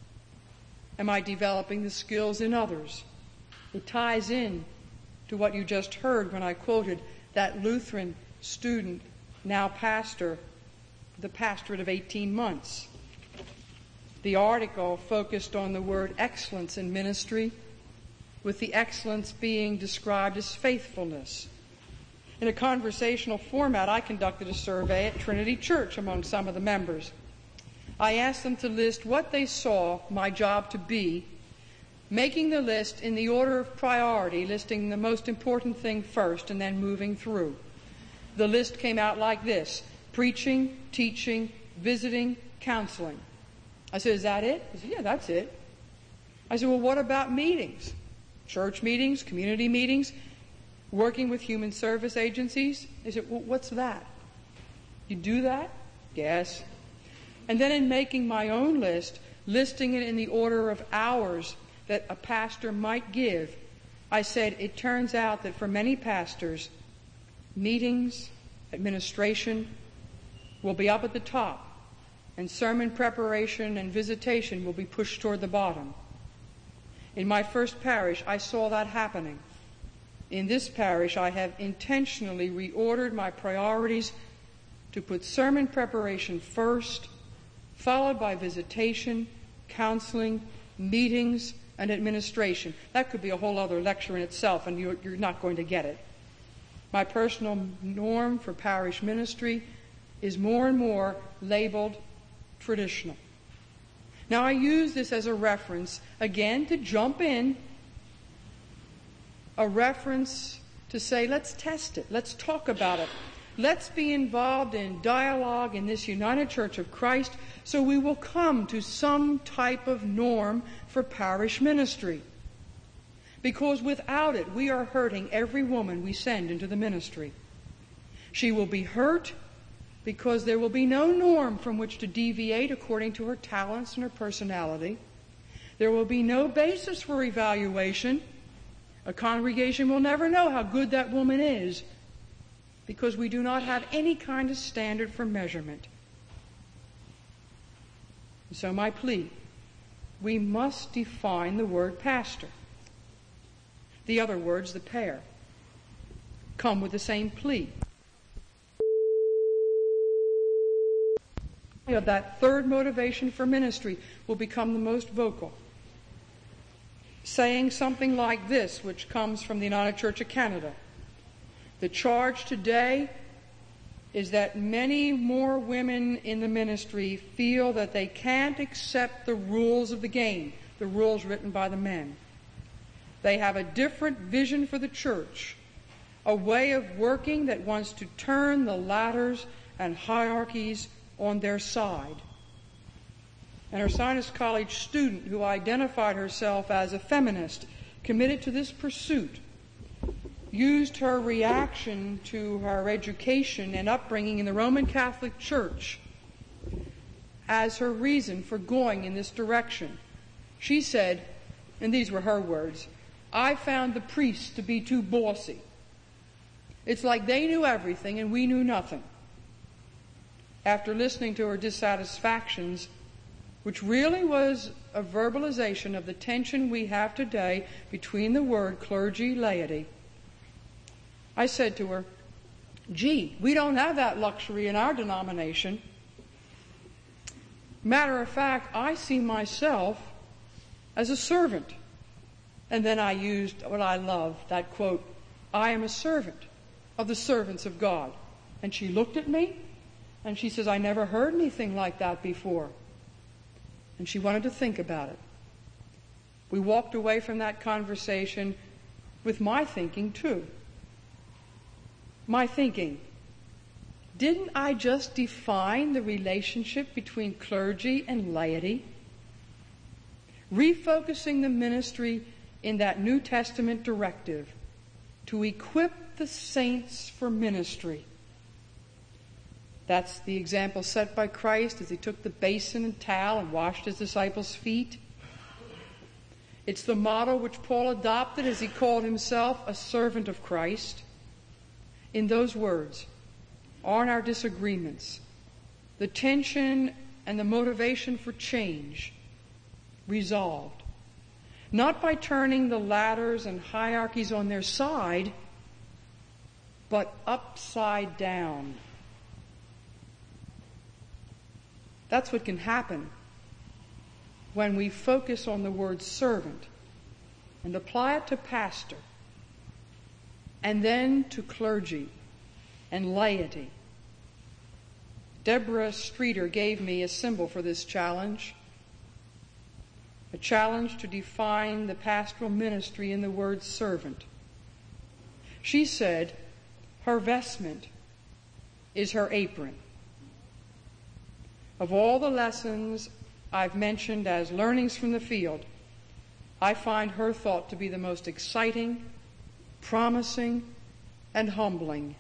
Am I developing the skills in others? It ties in to what you just heard when I quoted that Lutheran student, now pastor, the pastorate of eighteen months. The article focused on the word excellence in ministry, with the excellence being described as faithfulness. In a conversational format, I conducted a survey at Trinity Church among some of the members. I asked them to list what they saw my job to be, making the list in the order of priority, listing the most important thing first and then moving through. The list came out like this: preaching, teaching, visiting, counseling. I said, is that it? He said, yeah, that's it. I said, well, what about meetings? Church meetings, community meetings, working with human service agencies? They said, well, what's that? You do that? Yes. And then in making my own list, listing it in the order of hours that a pastor might give, I said, it turns out that for many pastors, meetings, administration will be up at the top, and sermon preparation and visitation will be pushed toward the bottom. In my first parish, I saw that happening. In this parish, I have intentionally reordered my priorities to put sermon preparation first, followed by visitation, counseling, meetings, and administration. That could be a whole other lecture in itself, and you're, you're not going to get it. My personal norm for parish ministry is more and more labeled traditional. Now, I use this as a reference, again, to jump in, a reference to say, let's test it, let's talk about it, let's be involved in dialogue in this United Church of Christ so we will come to some type of norm for parish ministry. because without it, we are hurting every woman we send into the ministry. She will be hurt because there will be no norm from which to deviate according to her talents and her personality. There will be no basis for evaluation. A congregation will never know how good that woman is because we do not have any kind of standard for measurement. So my plea, we must define the word pastor. The other words, the pair, come with the same plea. That third motivation for ministry will become the most vocal. Saying something like this, which comes from the United Church of Canada. The charge today is that many more women in the ministry feel that they can't accept the rules of the game, the rules written by the men. They have a different vision for the church, a way of working that wants to turn the ladders and hierarchies on their side. And her Sinus College student, who identified herself as a feminist, committed to this pursuit, used her reaction to her education and upbringing in the Roman Catholic Church as her reason for going in this direction. She said, and these were her words, "I found the priests to be too bossy. It's like they knew everything and we knew nothing." After listening to her dissatisfactions, which really was a verbalization of the tension we have today between the word clergy, laity, I said to her, "Gee, we don't have that luxury in our denomination. Matter of fact, I see myself as a servant." And then I used what I love, that quote, "I am a servant of the servants of God." And she looked at me and she says, "I never heard anything like that before." And she wanted to think about it. We walked away from that conversation with my thinking too. My thinking, didn't I just define the relationship between clergy and laity? Refocusing the ministry in that New Testament directive to equip the saints for ministry. That's the example set by Christ as he took the basin and towel and washed his disciples' feet. It's the model which Paul adopted as he called himself a servant of Christ. In those words are our disagreements, the tension and the motivation for change resolved, not by turning the ladders and hierarchies on their side, but upside down. That's what can happen when we focus on the word servant and apply it to pastor and then to clergy and laity. Deborah Streeter gave me a symbol for this challenge, a challenge to define the pastoral ministry in the word servant. She said her vestment is her apron. Of all the lessons I've mentioned as learnings from the field, I find her thought to be the most exciting, promising, and humbling.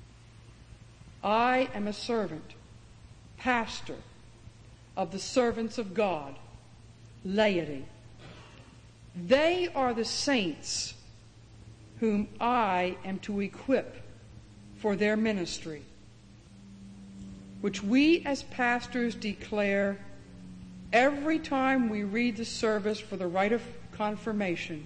I am a servant, pastor of the servants of God, laity. They are the saints whom I am to equip for their ministry, which we as pastors declare every time we read the service for the rite of confirmation.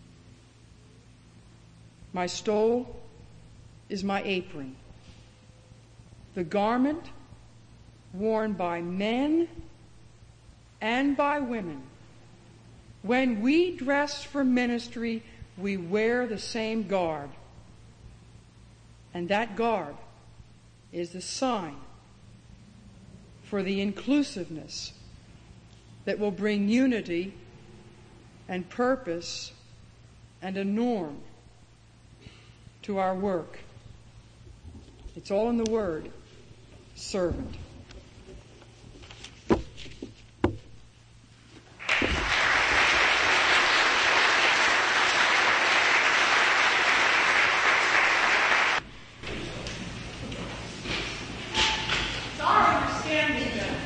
My stole is my apron, the garment worn by men and by women. When we dress for ministry, we wear the same garb. And that garb is the sign for the inclusiveness that will bring unity and purpose and a norm to our work. It's all in the word, servant.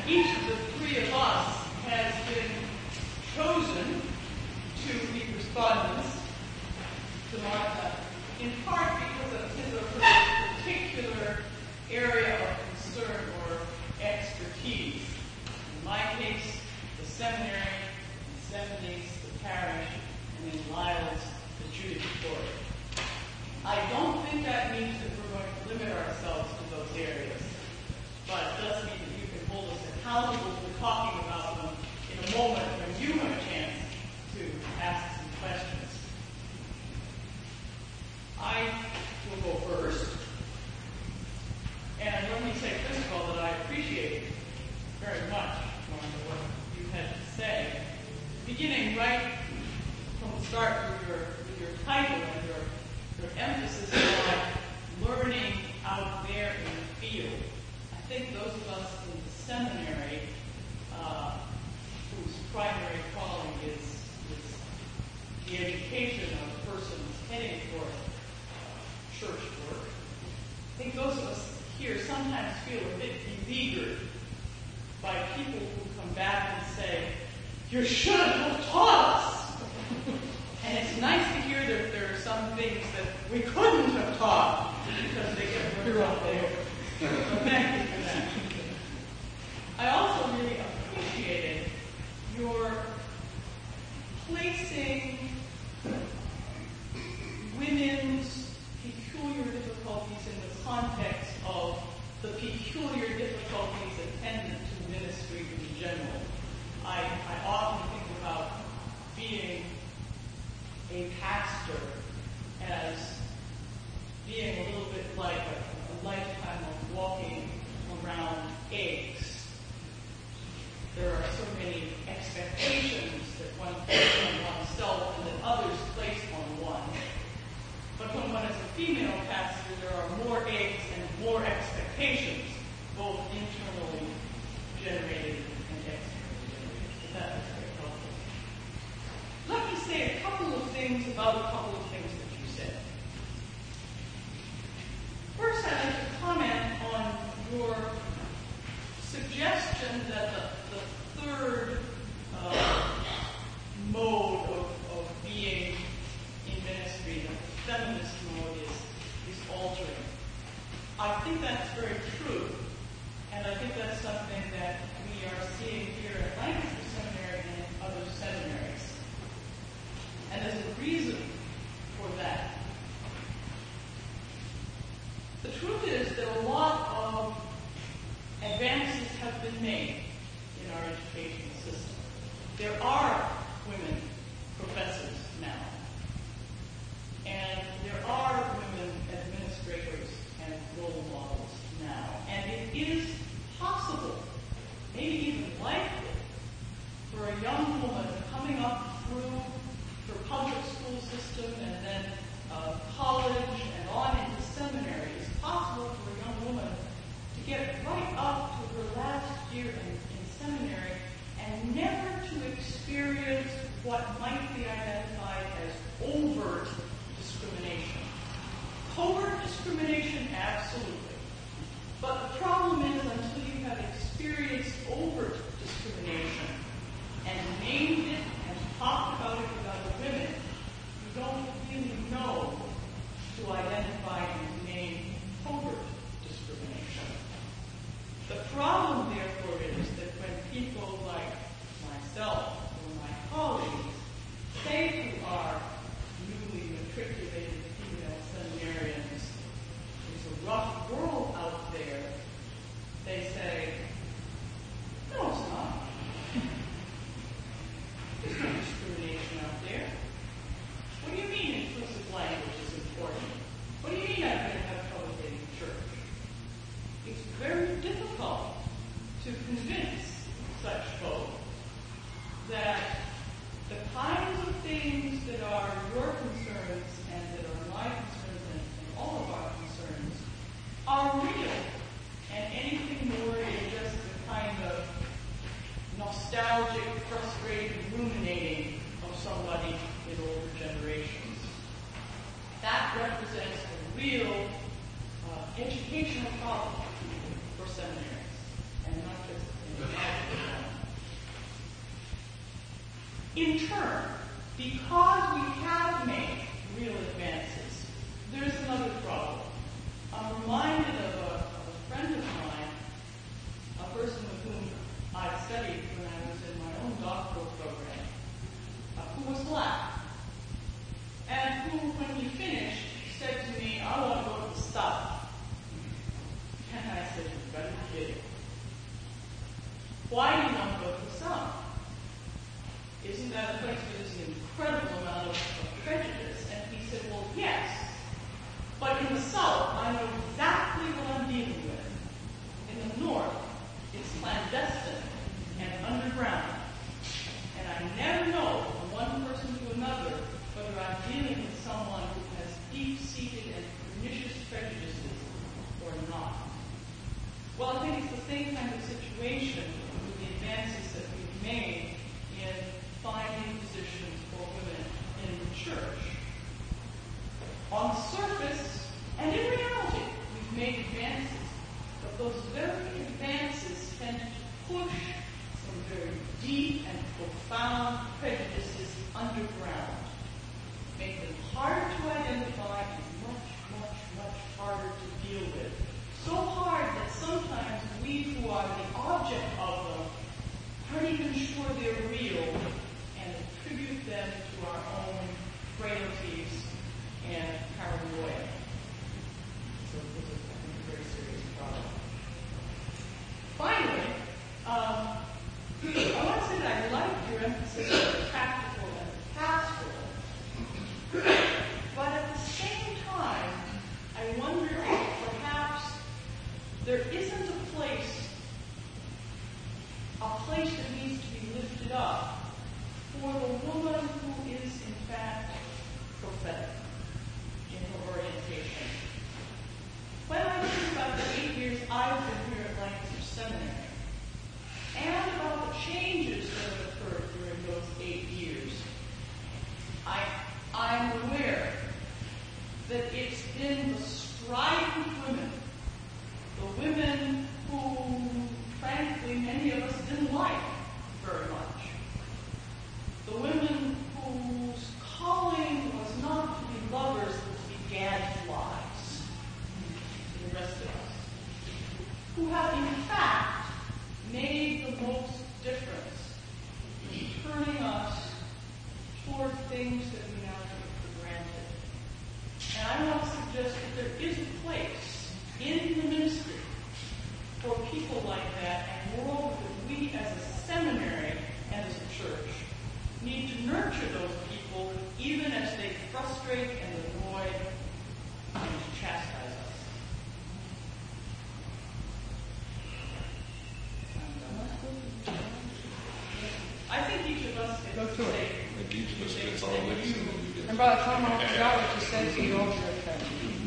each of the three of us has been chosen to be respondents to Martha, in part because of his or her particular area of concern or expertise. In my case, the seminary, in Stephanie's, the parish, and in Lyle's, the judicatory. I don't think that means that we're going to limit ourselves to those areas, but it does mean that you can hold us accountable for talking about them in a moment when you have a chance to ask some questions. I will go first. And let me say, first of all, that I appreciate very much what you had to say. Beginning right from the start with your, with your title and your, your emphasis on learning out there in the field. I think those of us in the seminary uh, whose primary calling is, is the education of a person who's heading for uh, church work, I think those of us here sometimes feel a bit beleaguered by people who come back and say, you should have taught us. And it's nice to hear that there are some things that we couldn't have taught because they get learned out there. So thank you for that. I also really appreciated your placing women's peculiar difficulties in the context of the peculiar difficulties attendant to ministry in general. I, I often think about being a pastor as being a little bit like a, a lifetime of walking around eggs. There are so many expectations that one places on oneself and that others place on one. But when one is a female pastor, there are more eggs and more expectations, both internally generated and externally generated. So that is very helpful. Let me say a couple of things about a couple of things that you said. First, I'd like to comment on your suggestion that the, the third uh, mode of, of being in ministry, the feminist mode, is, is altering. I think that's very true, and I think that's something that we are seeing here at Lancaster Seminary and in other seminaries. And there's a reason for that. The truth is that a lot of advances have been made in our educational system. There are women professors now. And there are women administrators and role models now. And it is possible, maybe even likely, for a young woman coming up through her public school system and then uh, college and on into seminary, it's possible for a young woman to get right up to her last year in, in seminary and never to experience what might be identified as overt discrimination. Covert discrimination, absolutely. But the problem is, until you have experienced overt discrimination and named it and talked about it with other women, you don't really know to identify and name covert discrimination. The problem, therefore, is that when people like myself or my colleagues say to our newly matriculated female seminarians, it's a rough world out there, they say, no, it's not. There's no discrimination out there. What do you mean inclusive language is important? What do you mean I'm going to have trouble getting to church? It's very difficult to convince such folk that the kinds of things that are your concerns and that are my concerns and, and all of our concerns are real. And anything more than just the kind of nostalgic, frustrated ruminating of somebody in older generations. That represents a real uh, educational problem for seminaries, and not just in In turn, because we have made real advances, there's another problem. I'm reminded of a, of a friend of mine, a person with whom I studied when I was in my own doctoral program, uh, who was black, and who, when he finished, said to me, I want to go to the South. And I said, you better be kidding. Why do you want to go to the South? Isn't that a place where there's an incredible amount of, of prejudice? And he said, well, yes. But in the South, I know exactly what I'm dealing with. In the North, it's clandestine and underground. And I never know from one person to another whether I'm dealing with someone who has deep-seated and pernicious prejudices or not. Well, I think it's the same kind of situation with the advances that we've made in finding positions for women in the church. On the surface, and in reality, we've made advances, but those very advances tend to push some very deep and profound prejudices underground, make them hard to identify and much, much, much harder to deal with. So hard that sometimes we who are the object of them aren't even sure they're real and attribute them to our own frailties and paranoia. So this is, I think, a very serious problem. Finally, um, I want to say that I like your emphasis on the practical and the pastoral, but at the same time, I wonder if perhaps there isn't a place, a place that needs to be lifted up for the woman who is, in fact, prophetic in her orientation. When I think about the eight years I've been here at Lancaster Seminary, and about the changes that have occurred during those eight years, I, I'm aware that it's been the strident women, the women who, frankly, many of us didn't like very much, the women whose calling was not to be lovers, but to be gadflies to the rest of us, who have in fact made the most difference in turning us toward things that we now take for granted. And I want to suggest that there is a place in the ministry for people like that, and moreover that we as a seminary and as a church need to nurture those people even as they frustrate and annoy and chastise us. I think each of us Go gets to to it. say, I think each of us gets our licks and then you get. And Brother Tom, I forgot what you said to you over your thing.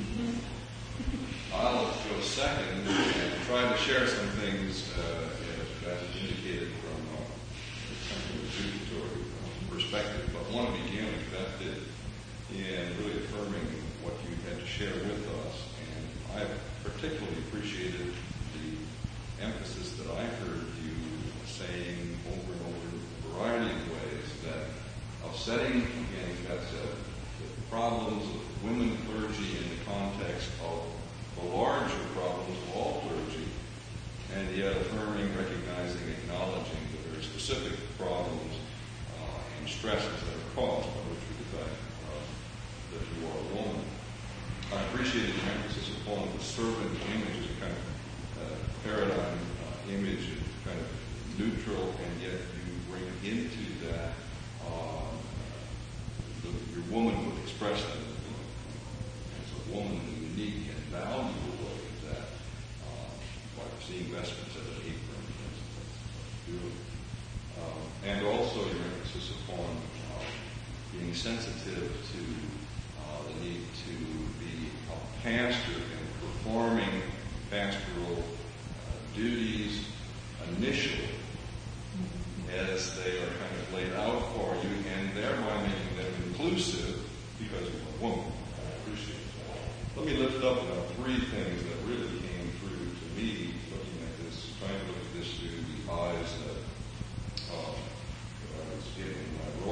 I'll go second and try to share some things uh, as indicated from uh, the accusatory perspective. But I want to begin with that bit in really affirming what you had to share with us. And I particularly appreciated the emphasis that I heard you saying over and over in a variety of ways that of setting against that said, the problems of women clergy in the context of the larger problems of all clergy, and yet affirming, recognizing, acknowledging the very specific problems uh, and stresses that are caused by which we decide uh, that you are a woman. I appreciated the emphasis upon the servant image as a kind of uh, paradigm uh, image, kind of neutral, and yet you bring into that uh, the, your womanhood expressed in it. And so woman in a unique and valuable way that uh, like seeing vestments as an apron, for instance, that's um, and also your emphasis upon uh, being sensitive to uh, the need to be a pastor and performing pastoral uh, duties initially as they are kind of laid out for you, and thereby making them inclusive because you're a woman. I appreciate that. Let me lift up about three things that really came through to me looking at trying to look at this through the eyes that uh, I was given in my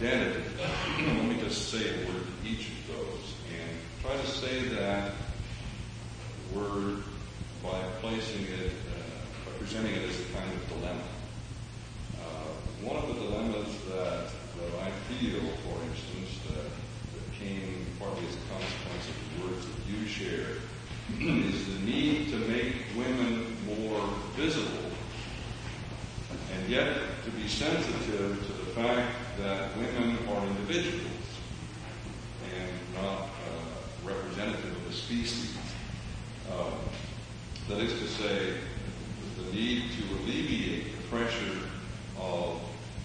identity. Let me just say a word to each of those and try to say that word by placing it, uh, by presenting it as a kind of dilemma. Uh, one of the dilemmas that, that I feel, for instance, that, that came partly as a consequence of the words that you shared, is the need to make women more visible, and yet to be sensitive to the fact that women are individuals and not uh, representative of a species. Uh, that is to say, the need to alleviate the pressure of,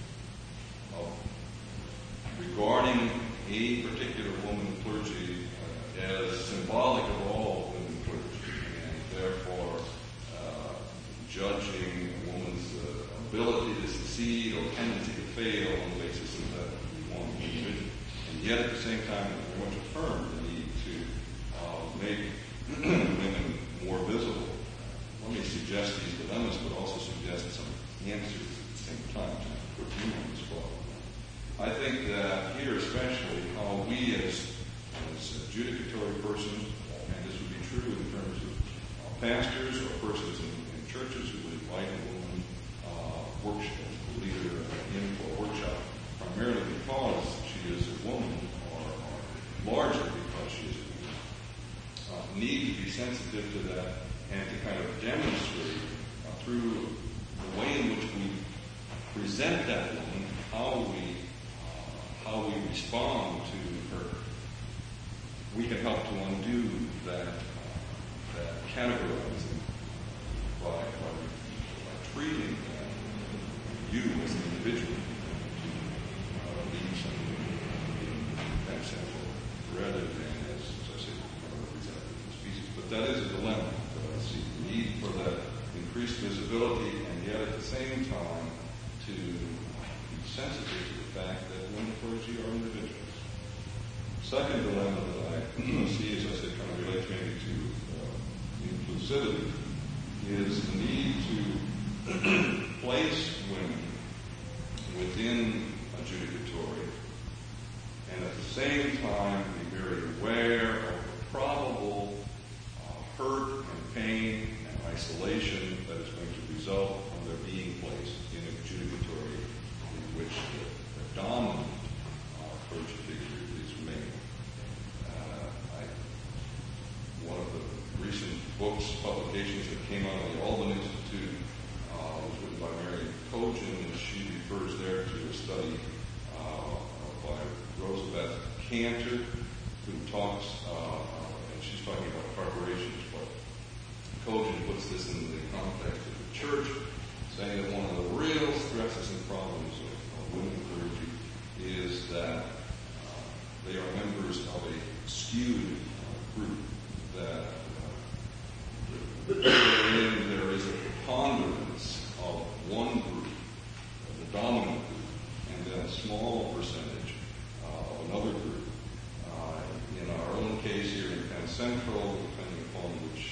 of regarding a particular woman clergy uh, as symbolic of all women clergy, and therefore uh, judging a woman's uh, ability to succeed or tendency to fail on the basis of that one individual. And yet at the same time, we want to affirm the need to uh, make women more visible. Let me suggest these dilemmas, but also suggest some answers at the same time to put you on this problem. I think that here especially, how we as, as adjudicatory persons, and this would be true in terms of uh, pastors or persons in, in churches who would invite a woman uh, workshop, a leader in for a workshop, primarily because she is a woman, or, or largely because she is a woman, uh, need to be sensitive to that and to kind of demonstrate uh, through the way in which we present that woman, how we uh, how we respond to her. We can help to undo that uh, that categorizing by, by, by treating uh, you as an individual to uh, be something that central rather than as, as I said, representative of the species. But that is a dilemma. See the need for that increased visibility, and yet at the same time to be sensitive to the fact that women clergy are individuals. Second dilemma that I see, as I said, kind of relates maybe to uh, inclusivity, is the need to place women within adjudicatory, and at the same time be very aware of the probable uh, hurt pain and isolation that is going to result from their being placed in a adjudicatory in which the, the dominant uh, clergy figure is male. Uh, I, one of the recent books, publications that came out of the Alban Institute uh, was written by Mary Cogin, and she refers there to a study uh, by Rosabeth Cantor, who talks, uh, and she's talking about preparations. Cogin puts this in the context of the church, saying that one of the real stresses and problems of, of women clergy is that uh, they are members of a skewed uh, group, that uh, wherein there is a preponderance of one group, of the dominant group, and then a small percentage uh, of another group. Uh, in our own case here in Penn Central, depending upon which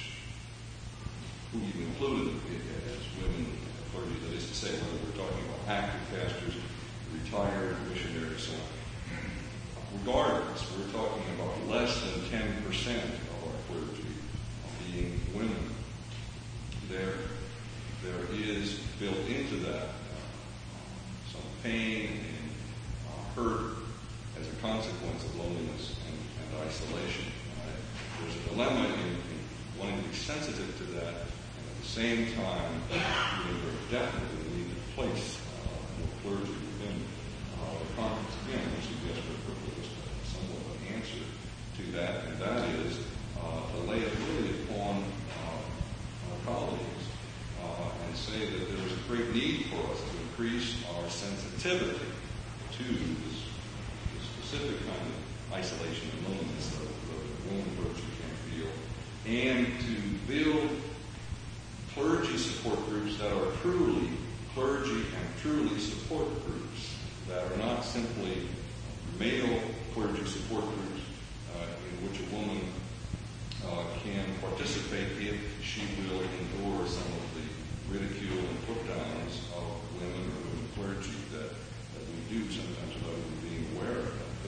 who you've included as women clergy, that is to say, whether we're talking about active pastors, retired missionaries, so on. Regardless, we're talking about less than ten percent of our clergy being women. There, there is built into that uh, some pain and uh, hurt as a consequence of loneliness and, and isolation. Uh, there's a dilemma in, in wanting to be sensitive to that. At the same time, we definitely need to place uh, more clergy within uh, the conference. Again, I suggest we're proposed somewhat of an answer to that, and that is uh, to lay it really upon uh, our colleagues uh, and say that there is a great need for us to increase our sensitivity to this, this specific kind of isolation and loneliness that the women clergy can feel, and to build clergy support groups that are truly clergy and truly support groups, that are not simply male clergy support groups uh, in which a woman uh, can participate if she will endure some of the ridicule and put-downs of women or women clergy that, that we do sometimes without even being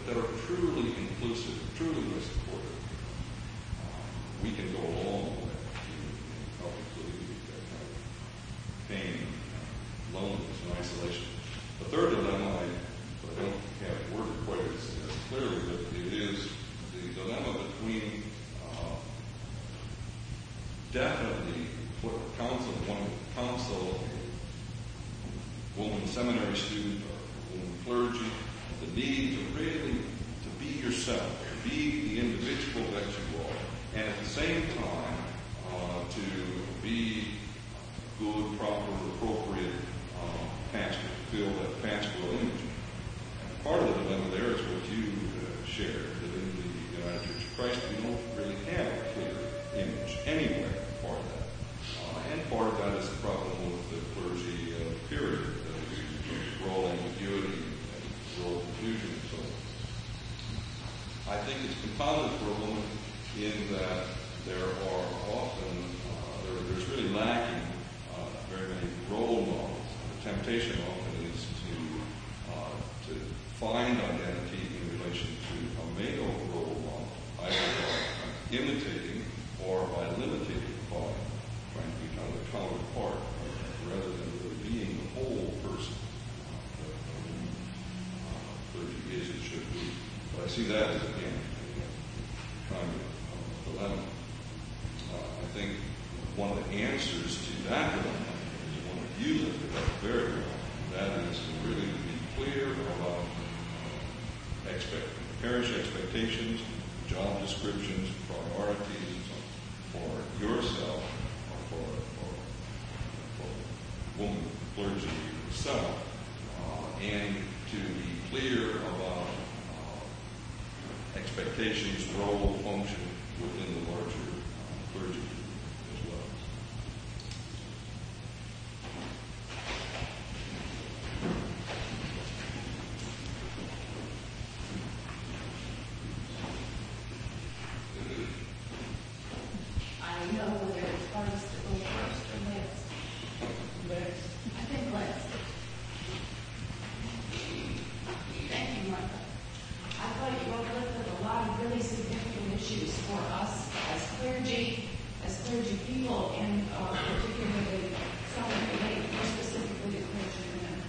that are truly inclusive, truly supportive, um, we can go a long way in, in helping to alleviate that kind of pain, uh, loneliness, and isolation. The third dilemma, I, I don't have worded quite as, as clearly, but it is the dilemma between uh, definitely what counsel, one counsel, a woman seminary student or a woman clergy, the need to really to be yourself, to be the individual that you are, and at the same time uh, to be good, proper, appropriate uh, pastor, to fill that pastoral image. And part of the dilemma there is what you uh, shared, that in the United Church of Christ we don't really have a clear image anywhere. Part of that, uh, and part of that is the problem with the clergy uh, period, uh, role ambiguity and role confusion and so on. I think it's compounded for a woman in that there are often, uh, there, there's really lacking uh, very many role models. The temptation often is to uh, to find identity in relation to a male role model, either by imitating or by limiting by trying to be kind of a counterpart, uh, rather than really being the whole person uh, that uh, clergy is and should be. But I see that as, again, a kind of uh, dilemma. Uh, I think one of the answers to that dilemma is one that you lifted up very well. That is to really be clear about uh, expect, parish expectations, job descriptions, priorities, and so on, for yourself or for, for, for woman clergy yourself, uh, and to be clear about uh, expectations, role, function within the larger uh, clergy as well. I know whether it's hardest to go first or last. Last. I think last. Thank you, Martha. I thought you all lifted a lot of really significant issues for us as clergy, as clergy people, and uh, particularly some that relate more specifically to clergy women.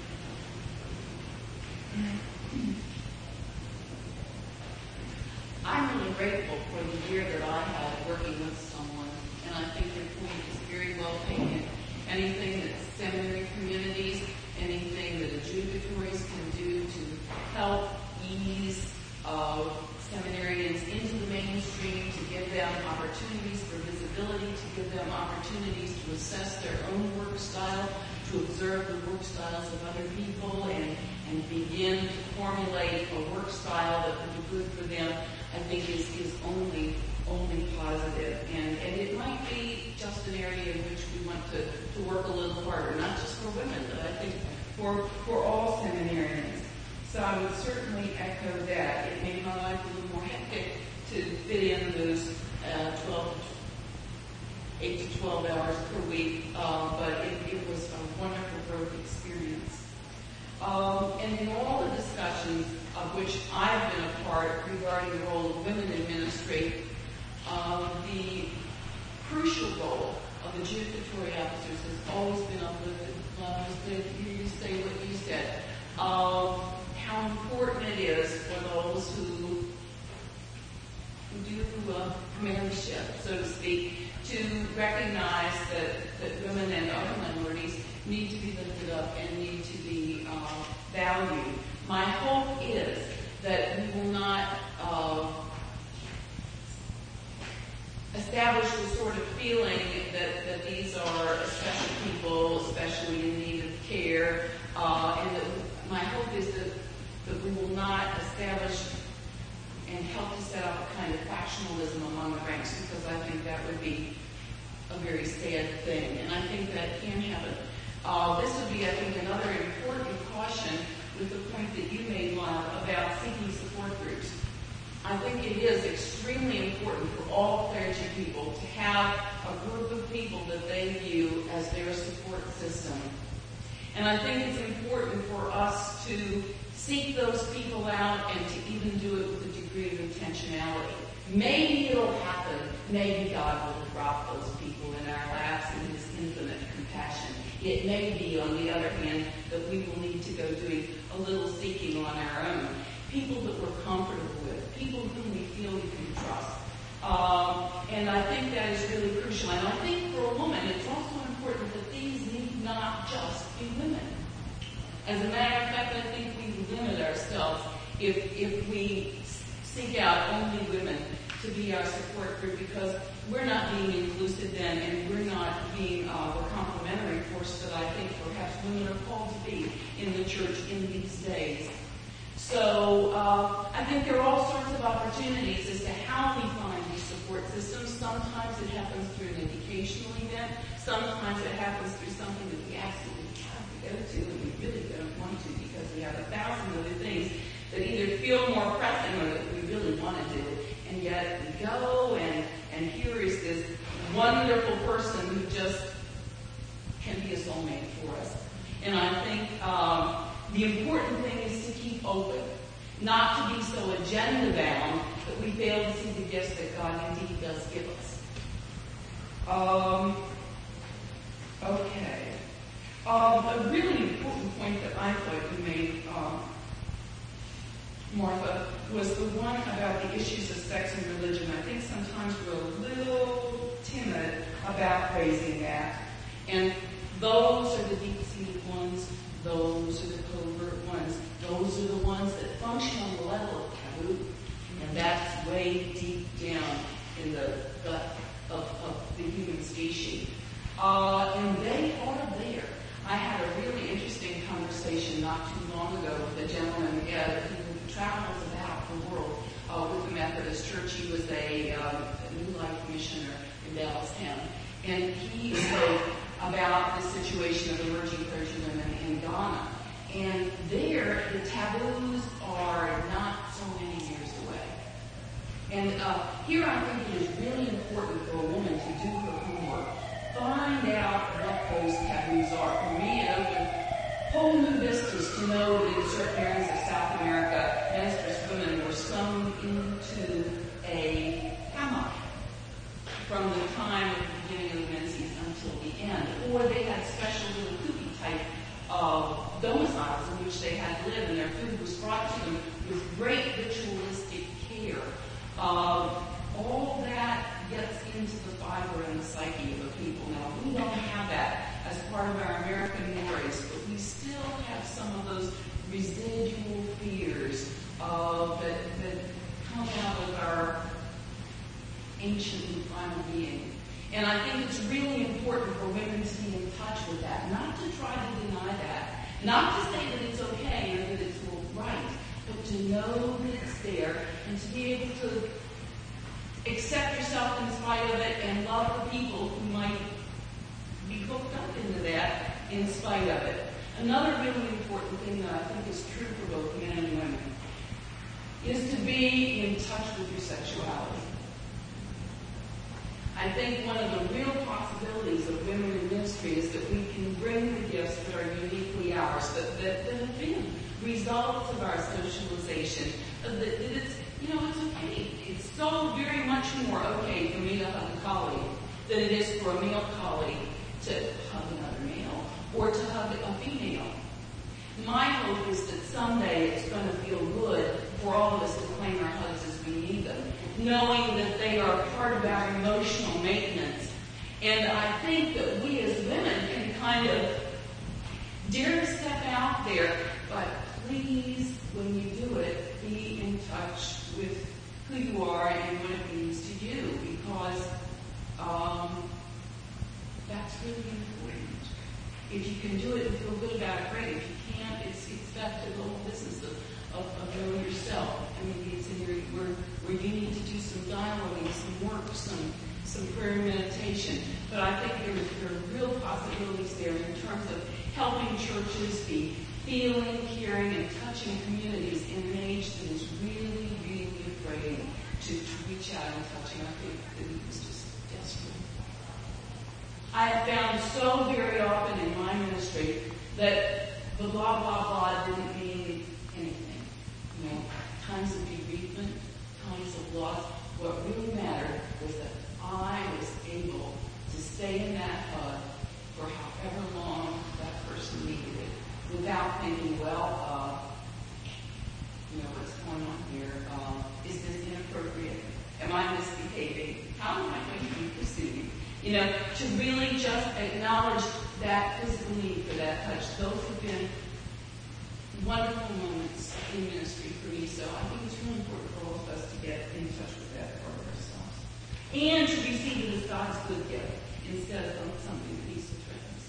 I'm really grateful for the year that I had working with someone, and I think your point is very well taken. Anything that seminary communities, anything that adjudicatories can do to help ease uh, seminarians into the mainstream, to give them opportunities for visibility, to give them opportunities to assess their own work style, to observe the work styles of other people, and, and begin to formulate a work style that would be good for them, I think is, is only only positive. And, and it might be just an area in which we want to, to work a little harder, not just for women, but I think for, for all seminarians. So I would certainly echo that. It made my life a little more hectic to fit in those uh, twelve, eight to twelve hours per week, uh, but it, it was a wonderful growth experience. Um, and in all the discussions of which I've been a part regarding the role of women in ministry, uh, the crucial role of adjudicatory officers has always been uplifted. Uh, to hear you say what you said. Um, how important it is for those who, who do uh, commandership, so to speak, to recognize that, that women and other minorities need to be lifted up and need to be uh, valued. My hope is that we will not uh, establish the sort of feeling that, that these are special people, especially in need of care, uh, and that my hope is that, that we will not establish and help to set up a kind of factionalism among the ranks, because I think that would be a very sad thing, and I think that can happen. Uh, this would be, I think, another important caution with the point that you made, Lana, about seeking support groups. I think it is extremely important for all clergy people to have a group of people that they view as their support system. And I think it's important for us to seek those people out and to even do it with a degree of intentionality. Maybe it'll happen. Maybe God will drop those people in our laps in His infinite compassion. It may be, on the other hand, that we will need to go doing a little seeking on our own. People that we're comfortable with, people whom we feel we can trust. Um, and I think that is really crucial. And I think for a woman, it's also important that these need not just be women. As a matter of fact, I think we limit ourselves if if we seek out only women to be our support group, because we're not being inclusive then, and we're not being uh, the complementary force that I think perhaps women are called to be in the church in these days. So uh, I think there are all sorts of opportunities as to how we find these support systems. Sometimes it happens through an educational event. Sometimes it happens through something that we absolutely have to go to and we really don't want to because we have a thousand other things that either feel more pressing or that we really want to do. And yet we go and, and here is this wonderful person who just can be a soulmate for us. And I think um, the important thing is to keep open, not to be so agenda-bound that we fail to see the gifts that God indeed does give us. Um, okay. Um, a really important point that I thought you made, um, Martha, was the one about the issues of sex and religion. I think sometimes we're a little timid about raising that. And those are the deep-seated ones. Those are the covert ones. Those are the ones that function on the level of taboo. And that's way deep down in the gut of, of the human species. Uh, and they are there. I had a really interesting conversation not too long ago with a gentleman uh, who travels about the world uh, with the Methodist Church. He was a, um, a New Life missioner in Dallastown. And he spoke about the situation of emerging clergy women in Ghana. And there, the taboos are not so many years away. And uh, here I think it is really important for a woman to do her homework. Find out what those taboos are. For me, it opened whole new vistas to know that in certain areas of South America, ministress women were sewn into a hammock from the time of the beginning of the menses until the end. Or they had special little kupi type of domiciles in which they had to live, and their food was brought to them with great ritualistic care. Uh, all that gets into the fiber and the psyche of the people. Now, we don't have that as part of our American mores, but we still have some of those residual fears uh, that, that come out of our ancient and primal being. And I think it's really important for women to be in touch with that, not to try to deny that, not to say that it's okay or that it's right, but to know that it's there and to be able to accept yourself in spite of it and love the people who might be hooked up into that in spite of it. Another really important thing that I think is true for both men and women is to be in touch with your sexuality. I think one of the real possibilities of women in ministry is that we can bring the gifts that are uniquely ours, that, that, that have been results of our socialization, that, that it's, you know, it's okay. It's so very much more okay for me to hug a colleague than it is for a male colleague to hug another male or to hug a female. My hope is that someday it's going to feel good for all of us to claim our hugs as we need them, knowing that they are part of our emotional maintenance. And I think that we as women can kind of dare to step out there, but please, when you do it, be in touch with who you are and what it means to you, because um, that's really important. If you can do it and feel good about it, great. If you can't, it's, it's back to the whole business of, of, of knowing yourself. I mean, it's in your, where, where you need to do some dialoguing, some work, some some prayer and meditation. But I think there, there are real possibilities there in terms of helping churches be feeling, caring, and touching communities in an age that is really, really afraid to, to reach out and touch. And I think that it was just desperate. I have found so very often in my ministry that the blah, blah, blah didn't mean anything. You know, to really just acknowledge that physical need for that touch. Those have been wonderful moments in ministry for me. So I think it's really important for all of us to get in touch with that part of ourselves. And to receive it as God's good gift instead of something that He threatens.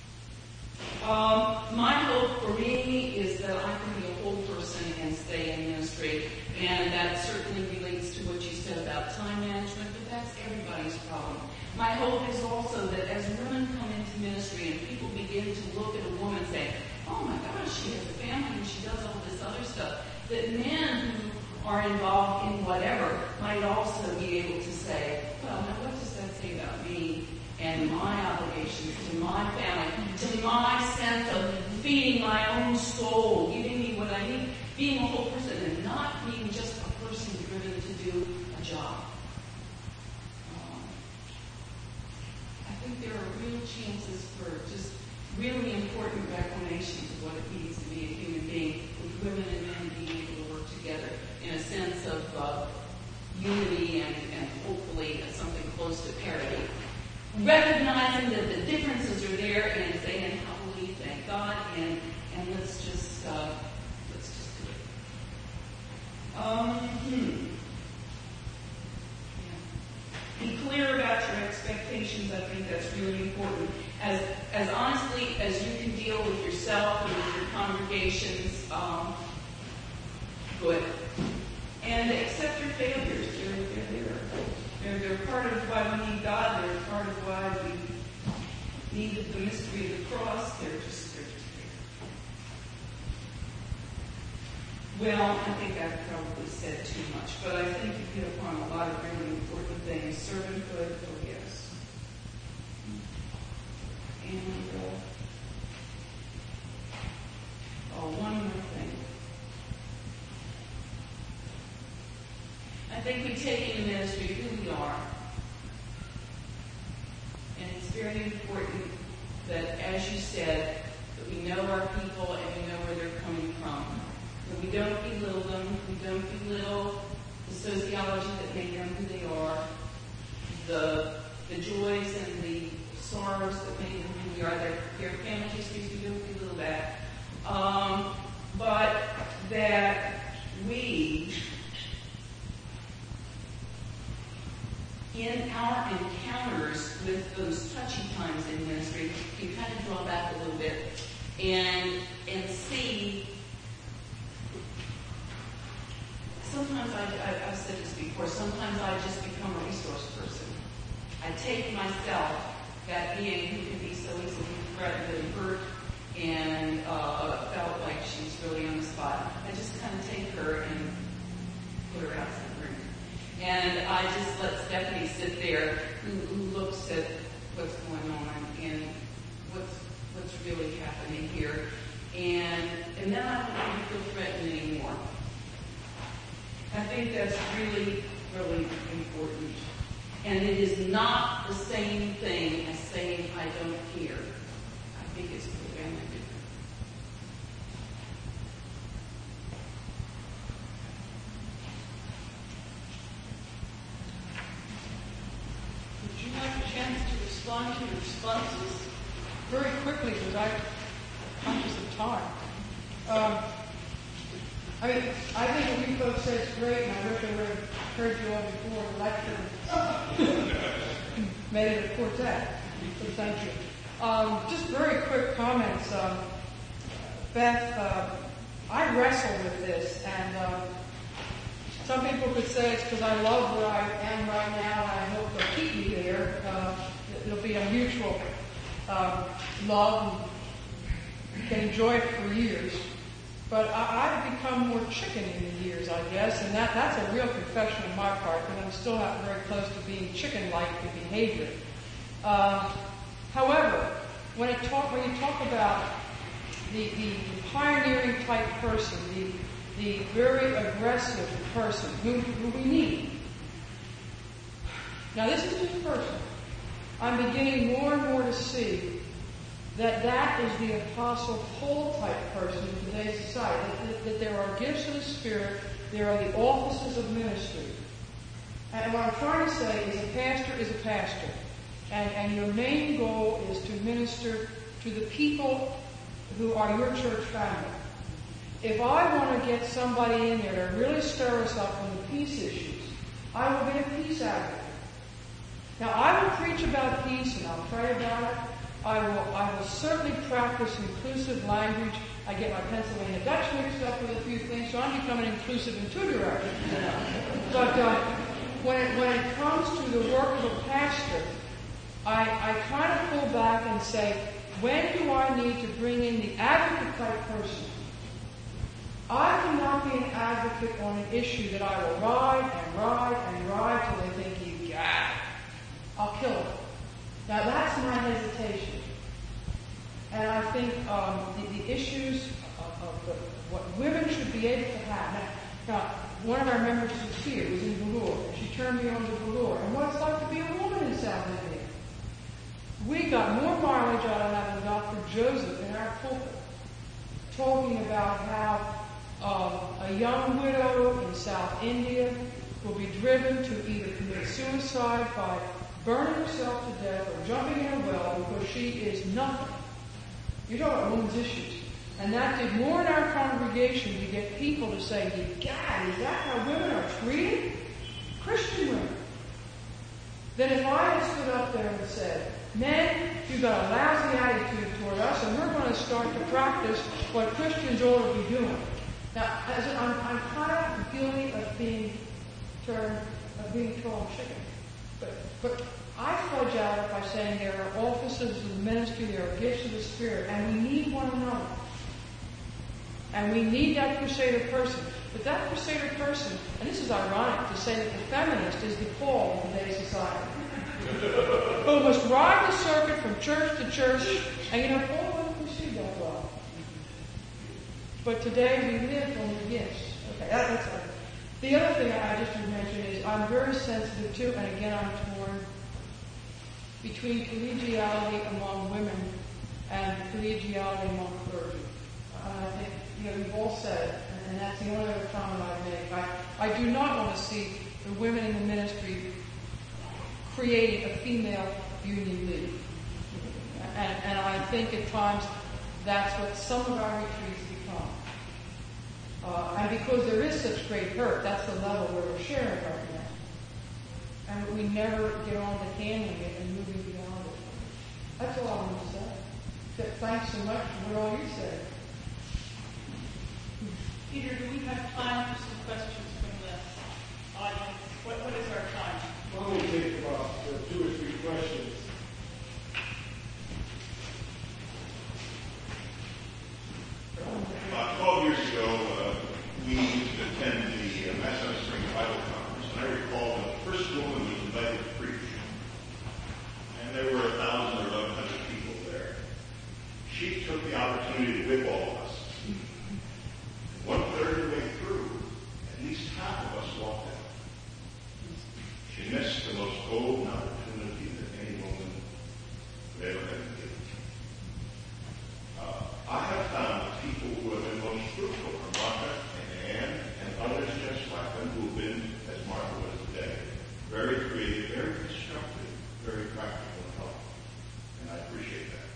Um, my hope for me is that I can be a whole person and stay in ministry. And that certainly relates to what you said about time management, but that's everybody's problem. My hope is also that as women come into ministry and people begin to look at a woman and say, oh my gosh, she has a family and she does all this other stuff, that men who are involved in whatever might also be able to say, well, now what does that say about me and my obligations to my family, to my sense of feeding my own soul, giving me what I need, being a whole person and not being just a person driven to do a job. Um, I think there are real chances for just really important reclamation of what it means to be a human being, with women and men being able to work together in a sense of uh, unity and, and hopefully something close to parity. Recognizing that the differences are there and saying, hallelujah, thank God, and, and let's just uh, let's just do it. Um, hmm. Yeah. Be clear about your expectations. I think that's really important. As as honestly as you can deal with yourself and with your congregations, um, good. And accept your failures. They're, they're there. They're, they're part of why we need God. They're part of why we need the mystery of the cross. They're just, they're just there. Well, I think I've probably said too much, but I think you hit upon a lot of really important things. Servanthood, oh yes. And, uh, oh, one more thing. I think we take in ministry who we are. And it's very important that, as you said, that we know our people and we know where they're coming from. That we don't belittle them, we don't belittle the sociology that made them who they are, the the joys and the sorrows that made them who we are, their, their family histories, we don't belittle that. Um, but that we, in our encounters with those touchy times in ministry, you kind of draw back a little bit and and see. Sometimes I, I, I've said this before. Sometimes I just become a resource person. I take myself, that being who can be so easily threatened and hurt, and uh, felt like she's really on the spot. I just kind of take her and put her outside the room. And I just let Stephanie sit there, who, who looks at what's going on and what's what's really happening here. And and then I don't really feel threatened anymore. I think that's really, really important. And it is not the same thing as saying I don't care. I think it's profoundly different. Would you like a chance to respond to your responses? Very quickly, because I'm conscious of time. Um, I mean, I think what you folks say is great, and I wish I would have heard you all before the lecture. Made it a quartet, so thank you. Um, just very quick comments. Um, Beth, uh, I wrestle with this, and um, some people could say it's because I love where I am right now, and I hope they'll keep me there. Uh, it'll be a mutual uh, love, and you can enjoy it for years. But I, I've become more chicken in the years, I guess, and that, that's a real confession on my part, because I'm still not very close to being chicken-like in behavior. Uh, however, when, it talk, when you talk about the, the pioneering type person, the, the very aggressive person who, who we need. Now, this is just personal. I'm beginning more and more to see that that is the Apostle Paul type person in today's society, that, that there are gifts of the Spirit, there are the offices of ministry. And what I'm trying to say is a pastor is a pastor. And, and your main goal is to minister to the people who are your church family. If I want to get somebody in there to really stir us up on the peace issues, I will be a peace advocate. Now, I will preach about peace and I'll pray about it. I will, I will certainly practice inclusive language. I get my Pennsylvania Dutch mixed up with a few things, so I'm becoming inclusive in two directions. You know. But uh, when, it, when it comes to the work of a pastor, I, I kind of pull back and say, when do I need to bring in the advocate-type person? I cannot be an advocate on an issue that I will ride and ride and ride till they think, you got it. I'll kill it. Now that's my hesitation. And I think um, the, the issues of, of the, what women should be able to have. Now, now, one of our members was here, was in Velour, and she turned me on to Velour, and what it's like to be a woman in South India. We got more mileage out of having Doctor Joseph in our pulpit, talking about how uh, a young widow in South India will be driven to either commit suicide by burning herself to death or jumping in a well because she is nothing. You're talking about women's issues. And that did more in our congregation to get people to say, God, is that how women are treated? Christian women. Then if I had stood up there and said, men, you've got a lousy attitude toward us, and we're going to start to practice what Christians ought to be doing. Now, as a, I'm, I'm kind of guilty of being turned, of being told chicken. But, but I fudge at it by saying there are offices of the ministry, there are gifts of the Spirit, and we need one another. And we need that crusader person. But that crusader person, and this is ironic to say that the feminist is the Paul of today's society, who must ride the circuit from church to church, and you know, Paul didn't receive that well. But today we live on the gifts. Okay, that, that's it. The other thing I just would mention is I'm very sensitive to, and again I'm torn, between collegiality among women and collegiality among clergy. Uh, I think, you know, we've all said, and that's the only other comment I make, I, I do not want to see the women in the ministry creating a female union league. And, and I think at times that's what some of our retreats become. Uh, and because there is such great hurt, that's the level where we're sharing right now. And we never get on to handling it and moving beyond it. That's all I want to say. So thanks so much for what all you said. Peter, do we have time for some questions from the audience? What, what is our time? Why don't we take about uh, two or three questions? About twelve years ago, uh, we used to attend the uh, Master Spring Bible Conference, and I recall when the first woman was invited to preach, and there were a thousand or eleven hundred people there. She took the opportunity to whip all of us. One third of the way through, at least half of us walked out. She missed the most golden opportunity that any woman would ever have been given. Uh, I have found that people who have been most fruitful are Martha and Anne and others just like them who have been, as Martha was today, very creative, very constructive, very practical and helpful. And I appreciate that.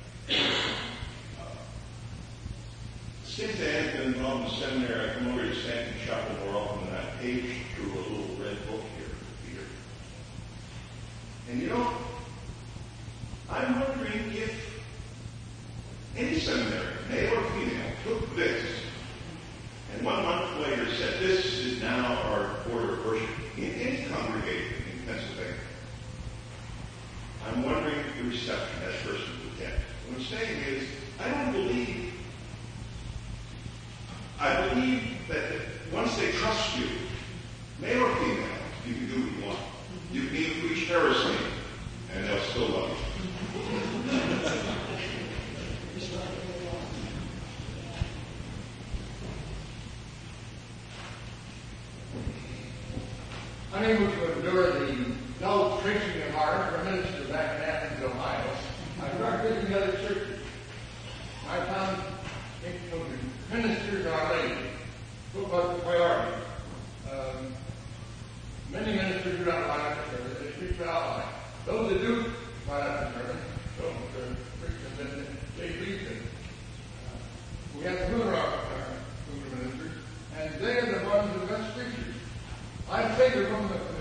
Since I have been involved in the seminary, I come over to Stanton Chapel more often than I page through a little red book here for Peter. And you know, I'm wondering if any seminary, male or female, took this and one month later said, this is now our order of worship in any congregation in Pennsylvania. I'm wondering the reception that person would get. What I'm saying is, I don't believe I believe that once they trust you, male or female, you can do what you want. You can even preach heresy, and they'll still love you. Unable to endure the dull preaching of heart for a minister back in Athens, Ohio, I started visiting other churches. I found ministers are ladies. Who was the priority? Um, many ministers do not like service. They preach out like those that do try to I figure from the